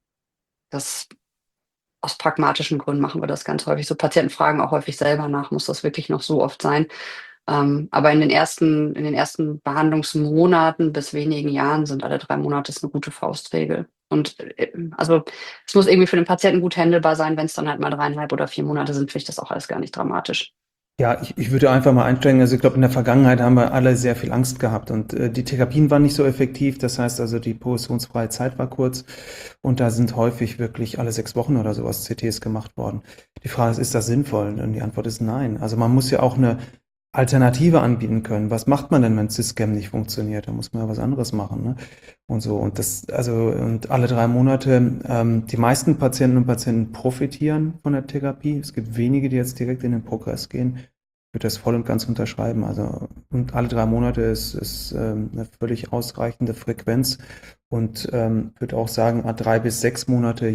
das aus pragmatischen Gründen machen wir das ganz häufig so. Patienten fragen auch häufig selber nach, muss das wirklich noch so oft sein? Aber in den ersten Behandlungsmonaten bis wenigen Jahren sind alle 3 Monate ist eine gute Faustregel. Und also es muss irgendwie für den Patienten gut handelbar sein. Wenn es dann halt mal 3,5 oder 4 Monate sind, finde ich das auch alles gar nicht dramatisch. Ja, ich würde einfach mal einsteigen. Also ich glaube, in der Vergangenheit haben wir alle sehr viel Angst gehabt und die Therapien waren nicht so effektiv. Das heißt also, die progressionsfreie Zeit war kurz und da sind häufig wirklich alle 6 Wochen oder sowas CTs gemacht worden. Die Frage ist das sinnvoll? Und die Antwort ist nein. Also man muss ja auch eine Alternative anbieten können. Was macht man denn, wenn Syscam nicht funktioniert? Da muss man ja was anderes machen, ne? Und so. Und das, also, und alle 3 Monate, die meisten Patienten und Patienten profitieren von der Therapie. Es gibt wenige, die jetzt direkt in den Progress gehen. Ich würde das voll und ganz unterschreiben. Also, und alle 3 Monate ist eine völlig ausreichende Frequenz und würde auch sagen, 3 bis 6 Monate,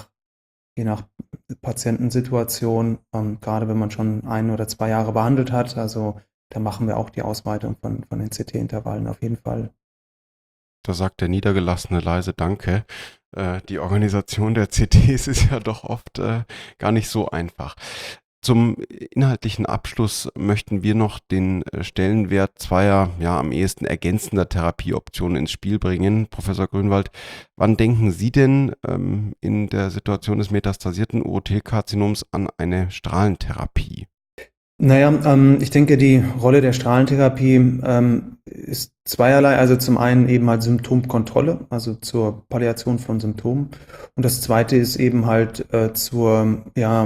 je nach Patientensituation, gerade wenn man schon 1 oder 2 Jahre behandelt hat. Also da machen wir auch die Ausweitung von den CT-Intervallen auf jeden Fall. Da sagt der niedergelassene leise Danke. Die Organisation der CTs ist ja doch oft gar nicht so einfach. Zum inhaltlichen Abschluss möchten wir noch den Stellenwert zweier, ja, am ehesten ergänzender Therapieoptionen ins Spiel bringen. Professor Grünwald, wann denken Sie denn in der Situation des metastasierten Urothelkarzinoms an eine Strahlentherapie? Naja, ich denke, die Rolle der Strahlentherapie ist zweierlei. Also zum einen eben halt Symptomkontrolle, also zur Palliation von Symptomen. Und das zweite ist eben halt zur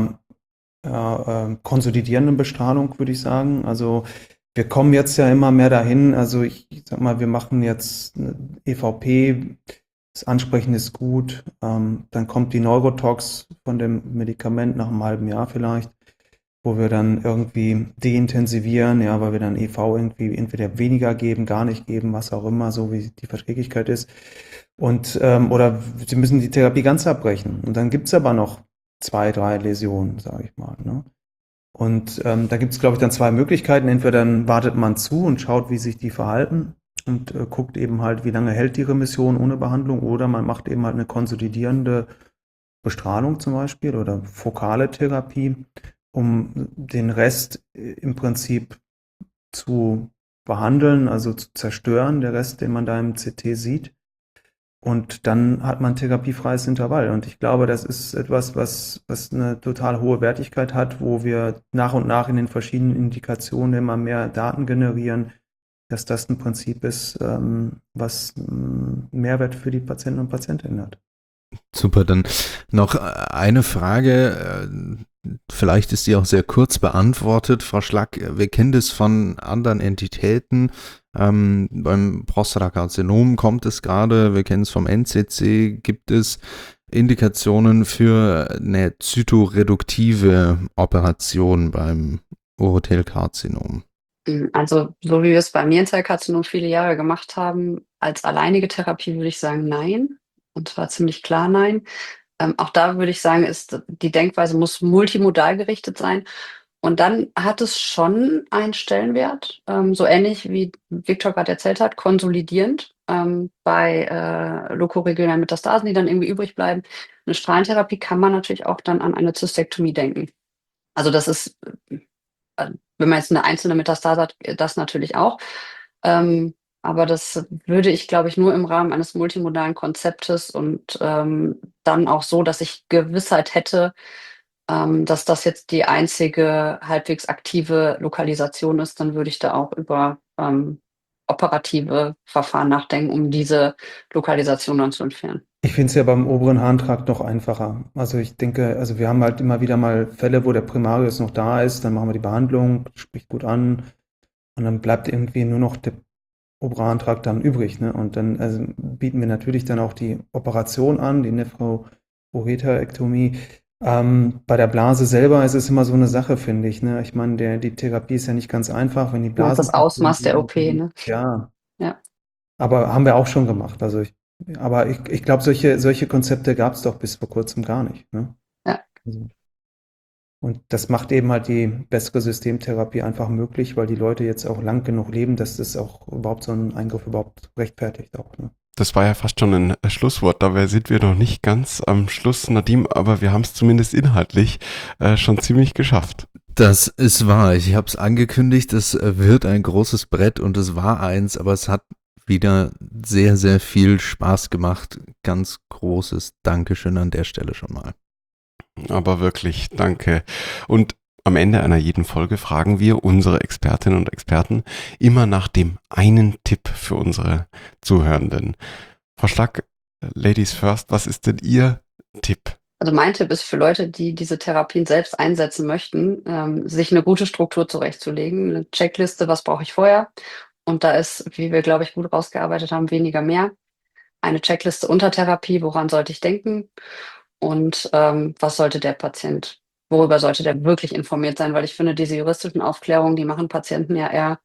konsolidierenden Bestrahlung, würde ich sagen. Also wir kommen jetzt ja immer mehr dahin. Also ich sag mal, wir machen jetzt eine EVP, das Ansprechen ist gut. Dann kommt die Neurotox von dem Medikament nach einem halben Jahr vielleicht, wo wir dann irgendwie deintensivieren, ja, weil wir dann EV irgendwie entweder weniger geben, gar nicht geben, was auch immer, so wie die Verträglichkeit ist. Und oder sie müssen die Therapie ganz abbrechen. Und dann gibt's aber noch 2, 3 Läsionen, sage ich mal, ne? Und da gibt's, glaube ich, dann 2 Möglichkeiten. Entweder dann wartet man zu und schaut, wie sich die verhalten und guckt eben halt, wie lange hält die Remission ohne Behandlung, oder man macht eben halt eine konsolidierende Bestrahlung zum Beispiel oder fokale Therapie, um den Rest im Prinzip zu behandeln, also zu zerstören, der Rest, den man da im CT sieht. Und dann hat man therapiefreies Intervall. Und ich glaube, das ist etwas, was eine total hohe Wertigkeit hat, wo wir nach und nach in den verschiedenen Indikationen immer mehr Daten generieren, dass das ein Prinzip ist, was Mehrwert für die Patienten und Patientinnen hat. Super, dann noch eine Frage, vielleicht ist die auch sehr kurz beantwortet. Frau Schlack, wir kennen das von anderen Entitäten. Beim Prostatakarzinom kommt es gerade, wir kennen es vom NCC, gibt es Indikationen für eine zytoreduktive Operation beim Urothelkarzinom? Also so wie wir es beim Nierenzellkarzinom viele Jahre gemacht haben, als alleinige Therapie würde ich sagen, nein. Und zwar ziemlich klar nein. Auch da würde ich sagen, die Denkweise muss multimodal gerichtet sein. Und dann hat es schon einen Stellenwert, so ähnlich wie Viktor gerade erzählt hat, konsolidierend bei lokoregionalen Metastasen, die dann irgendwie übrig bleiben. Eine Strahlentherapie kann man natürlich auch dann an eine Zystektomie denken. Also das ist, wenn man jetzt eine einzelne Metastase hat, das natürlich auch. Aber das würde ich, glaube ich, nur im Rahmen eines multimodalen Konzeptes und dann auch so, dass ich Gewissheit hätte, dass das jetzt die einzige halbwegs aktive Lokalisation ist, dann würde ich da auch über operative Verfahren nachdenken, um diese Lokalisation dann zu entfernen. Ich finde es ja beim oberen Harntrakt noch einfacher. Also ich denke, also wir haben halt immer wieder mal Fälle, wo der Primarius noch da ist, dann machen wir die Behandlung, spricht gut an und dann bleibt irgendwie nur noch oberer Antrag dann übrig, ne? Und dann bieten wir natürlich dann auch die Operation an, die Nephroureterektomie. Bei der Blase selber ist es immer so eine Sache, finde ich, ne? Ich meine, die Therapie ist ja nicht ganz einfach, wenn die Ja, Blase. das Ausmaß der OP, ne? Ja, Ja. aber haben wir auch schon gemacht. Also ich glaube, solche Konzepte gab es doch bis vor kurzem gar nicht, ne? Ja. Also, und das macht eben halt die bessere Systemtherapie einfach möglich, weil die Leute jetzt auch lang genug leben, dass das auch überhaupt so einen Eingriff überhaupt rechtfertigt auch, ne? Das war ja fast schon ein Schlusswort. Dabei sind wir noch nicht ganz am Schluss, Nadim, aber wir haben es zumindest inhaltlich schon ziemlich geschafft. Das ist wahr. Ich habe es angekündigt, es wird ein großes Brett und es war eins, aber es hat wieder sehr, sehr viel Spaß gemacht. Ganz großes Dankeschön an der Stelle schon mal. Aber wirklich, danke. Und am Ende einer jeden Folge fragen wir unsere Expertinnen und Experten immer nach dem einen Tipp für unsere Zuhörenden. Frau Schlack, Ladies first, was ist denn Ihr Tipp? Also mein Tipp ist für Leute, die diese Therapien selbst einsetzen möchten, sich eine gute Struktur zurechtzulegen, eine Checkliste, was brauche ich vorher? Und da ist, wie wir, glaube ich, gut rausgearbeitet haben, weniger mehr. Eine Checkliste unter Therapie, woran sollte ich denken? Und was sollte der Patient, worüber sollte der wirklich informiert sein? Weil ich finde, diese juristischen Aufklärungen, die machen Patienten ja eher,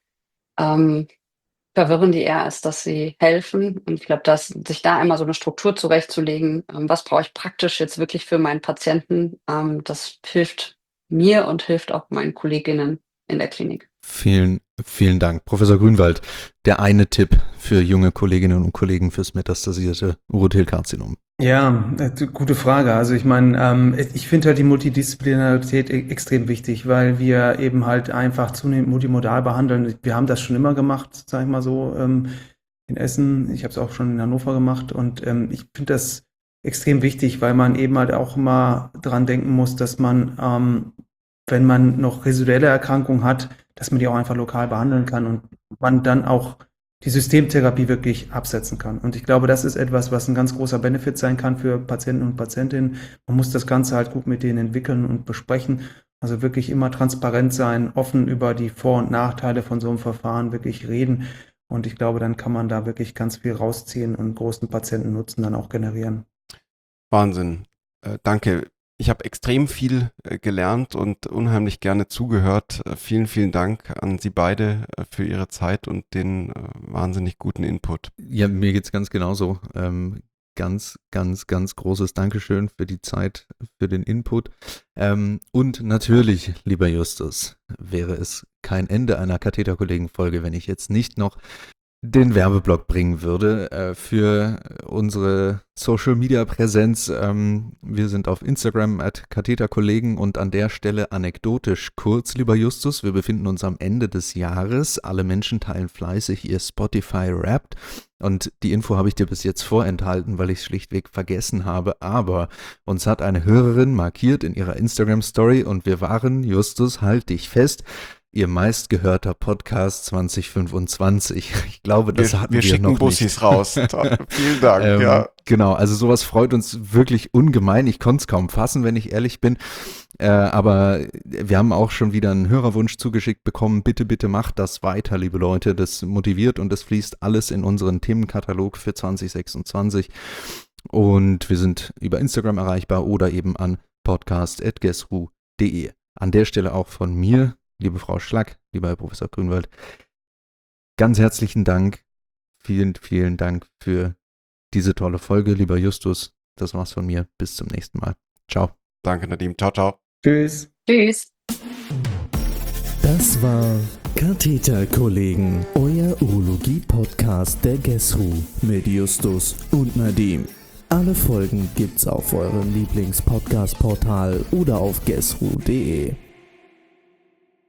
verwirren die eher, als dass sie helfen. Und ich glaube, dass sich da einmal so eine Struktur zurechtzulegen, was brauche ich praktisch jetzt wirklich für meinen Patienten, das hilft mir und hilft auch meinen Kolleginnen in der Klinik. Vielen, vielen Dank. Professor Grünwald, der eine Tipp für junge Kolleginnen und Kollegen fürs metastasierte Urothelkarzinom. Ja, gute Frage. Also ich meine, ich finde halt die Multidisziplinarität extrem wichtig, weil wir eben halt einfach zunehmend multimodal behandeln. Wir haben das schon immer gemacht, sag ich mal so, in Essen. Ich habe es auch schon in Hannover gemacht und ich finde das extrem wichtig, weil man eben halt auch immer dran denken muss, dass man, wenn man noch residuelle Erkrankungen hat, dass man die auch einfach lokal behandeln kann und man dann auch die Systemtherapie wirklich absetzen kann. Und ich glaube, das ist etwas, was ein ganz großer Benefit sein kann für Patienten und Patientinnen. Man muss das Ganze halt gut mit denen entwickeln und besprechen. Also wirklich immer transparent sein, offen über die Vor- und Nachteile von so einem Verfahren wirklich reden. Und ich glaube, dann kann man da wirklich ganz viel rausziehen und großen Patientennutzen dann auch generieren. Wahnsinn. Danke. Ich habe extrem viel gelernt und unheimlich gerne zugehört. Vielen, vielen Dank an Sie beide für Ihre Zeit und den wahnsinnig guten Input. Ja, mir geht's ganz genauso. Ganz, ganz, ganz großes Dankeschön für die Zeit, für den Input. Und natürlich, lieber Justus, wäre es kein Ende einer Katheterkollegen-Folge, wenn ich jetzt nicht noch den Werbeblock bringen würde für unsere Social-Media-Präsenz. Wir sind auf Instagram @katheterkollegen und an der Stelle anekdotisch kurz, lieber Justus, wir befinden uns am Ende des Jahres. Alle Menschen teilen fleißig ihr Spotify Wrapped und die Info habe ich dir bis jetzt vorenthalten, weil ich es schlichtweg vergessen habe, aber uns hat eine Hörerin markiert in ihrer Instagram-Story und wir waren, Justus, halt dich fest, Ihr meistgehörter Podcast 2025. Ich glaube, das hatten wir schicken noch Bussis nicht. raus. Vielen Dank. Ja. Genau, also sowas freut uns wirklich ungemein. Ich konnte es kaum fassen, wenn ich ehrlich bin. Aber wir haben auch schon wieder einen Hörerwunsch zugeschickt bekommen. Bitte, bitte macht das weiter, liebe Leute. Das motiviert und das fließt alles in unseren Themenkatalog für 2026. Und wir sind über Instagram erreichbar oder eben an podcast@gesru.de. An der Stelle auch von mir, liebe Frau Schlack, lieber Herr Professor Grünwald, ganz herzlichen Dank. Vielen, vielen Dank für diese tolle Folge, lieber Justus. Das war's von mir. Bis zum nächsten Mal. Ciao. Danke, Nadim. Ciao, ciao. Tschüss. Tschüss. Das war Katheterkollegen, euer Urologie-Podcast der GESRU mit Justus und Nadim. Alle Folgen gibt's auf eurem Lieblings-Podcast-Portal oder auf gesru.de.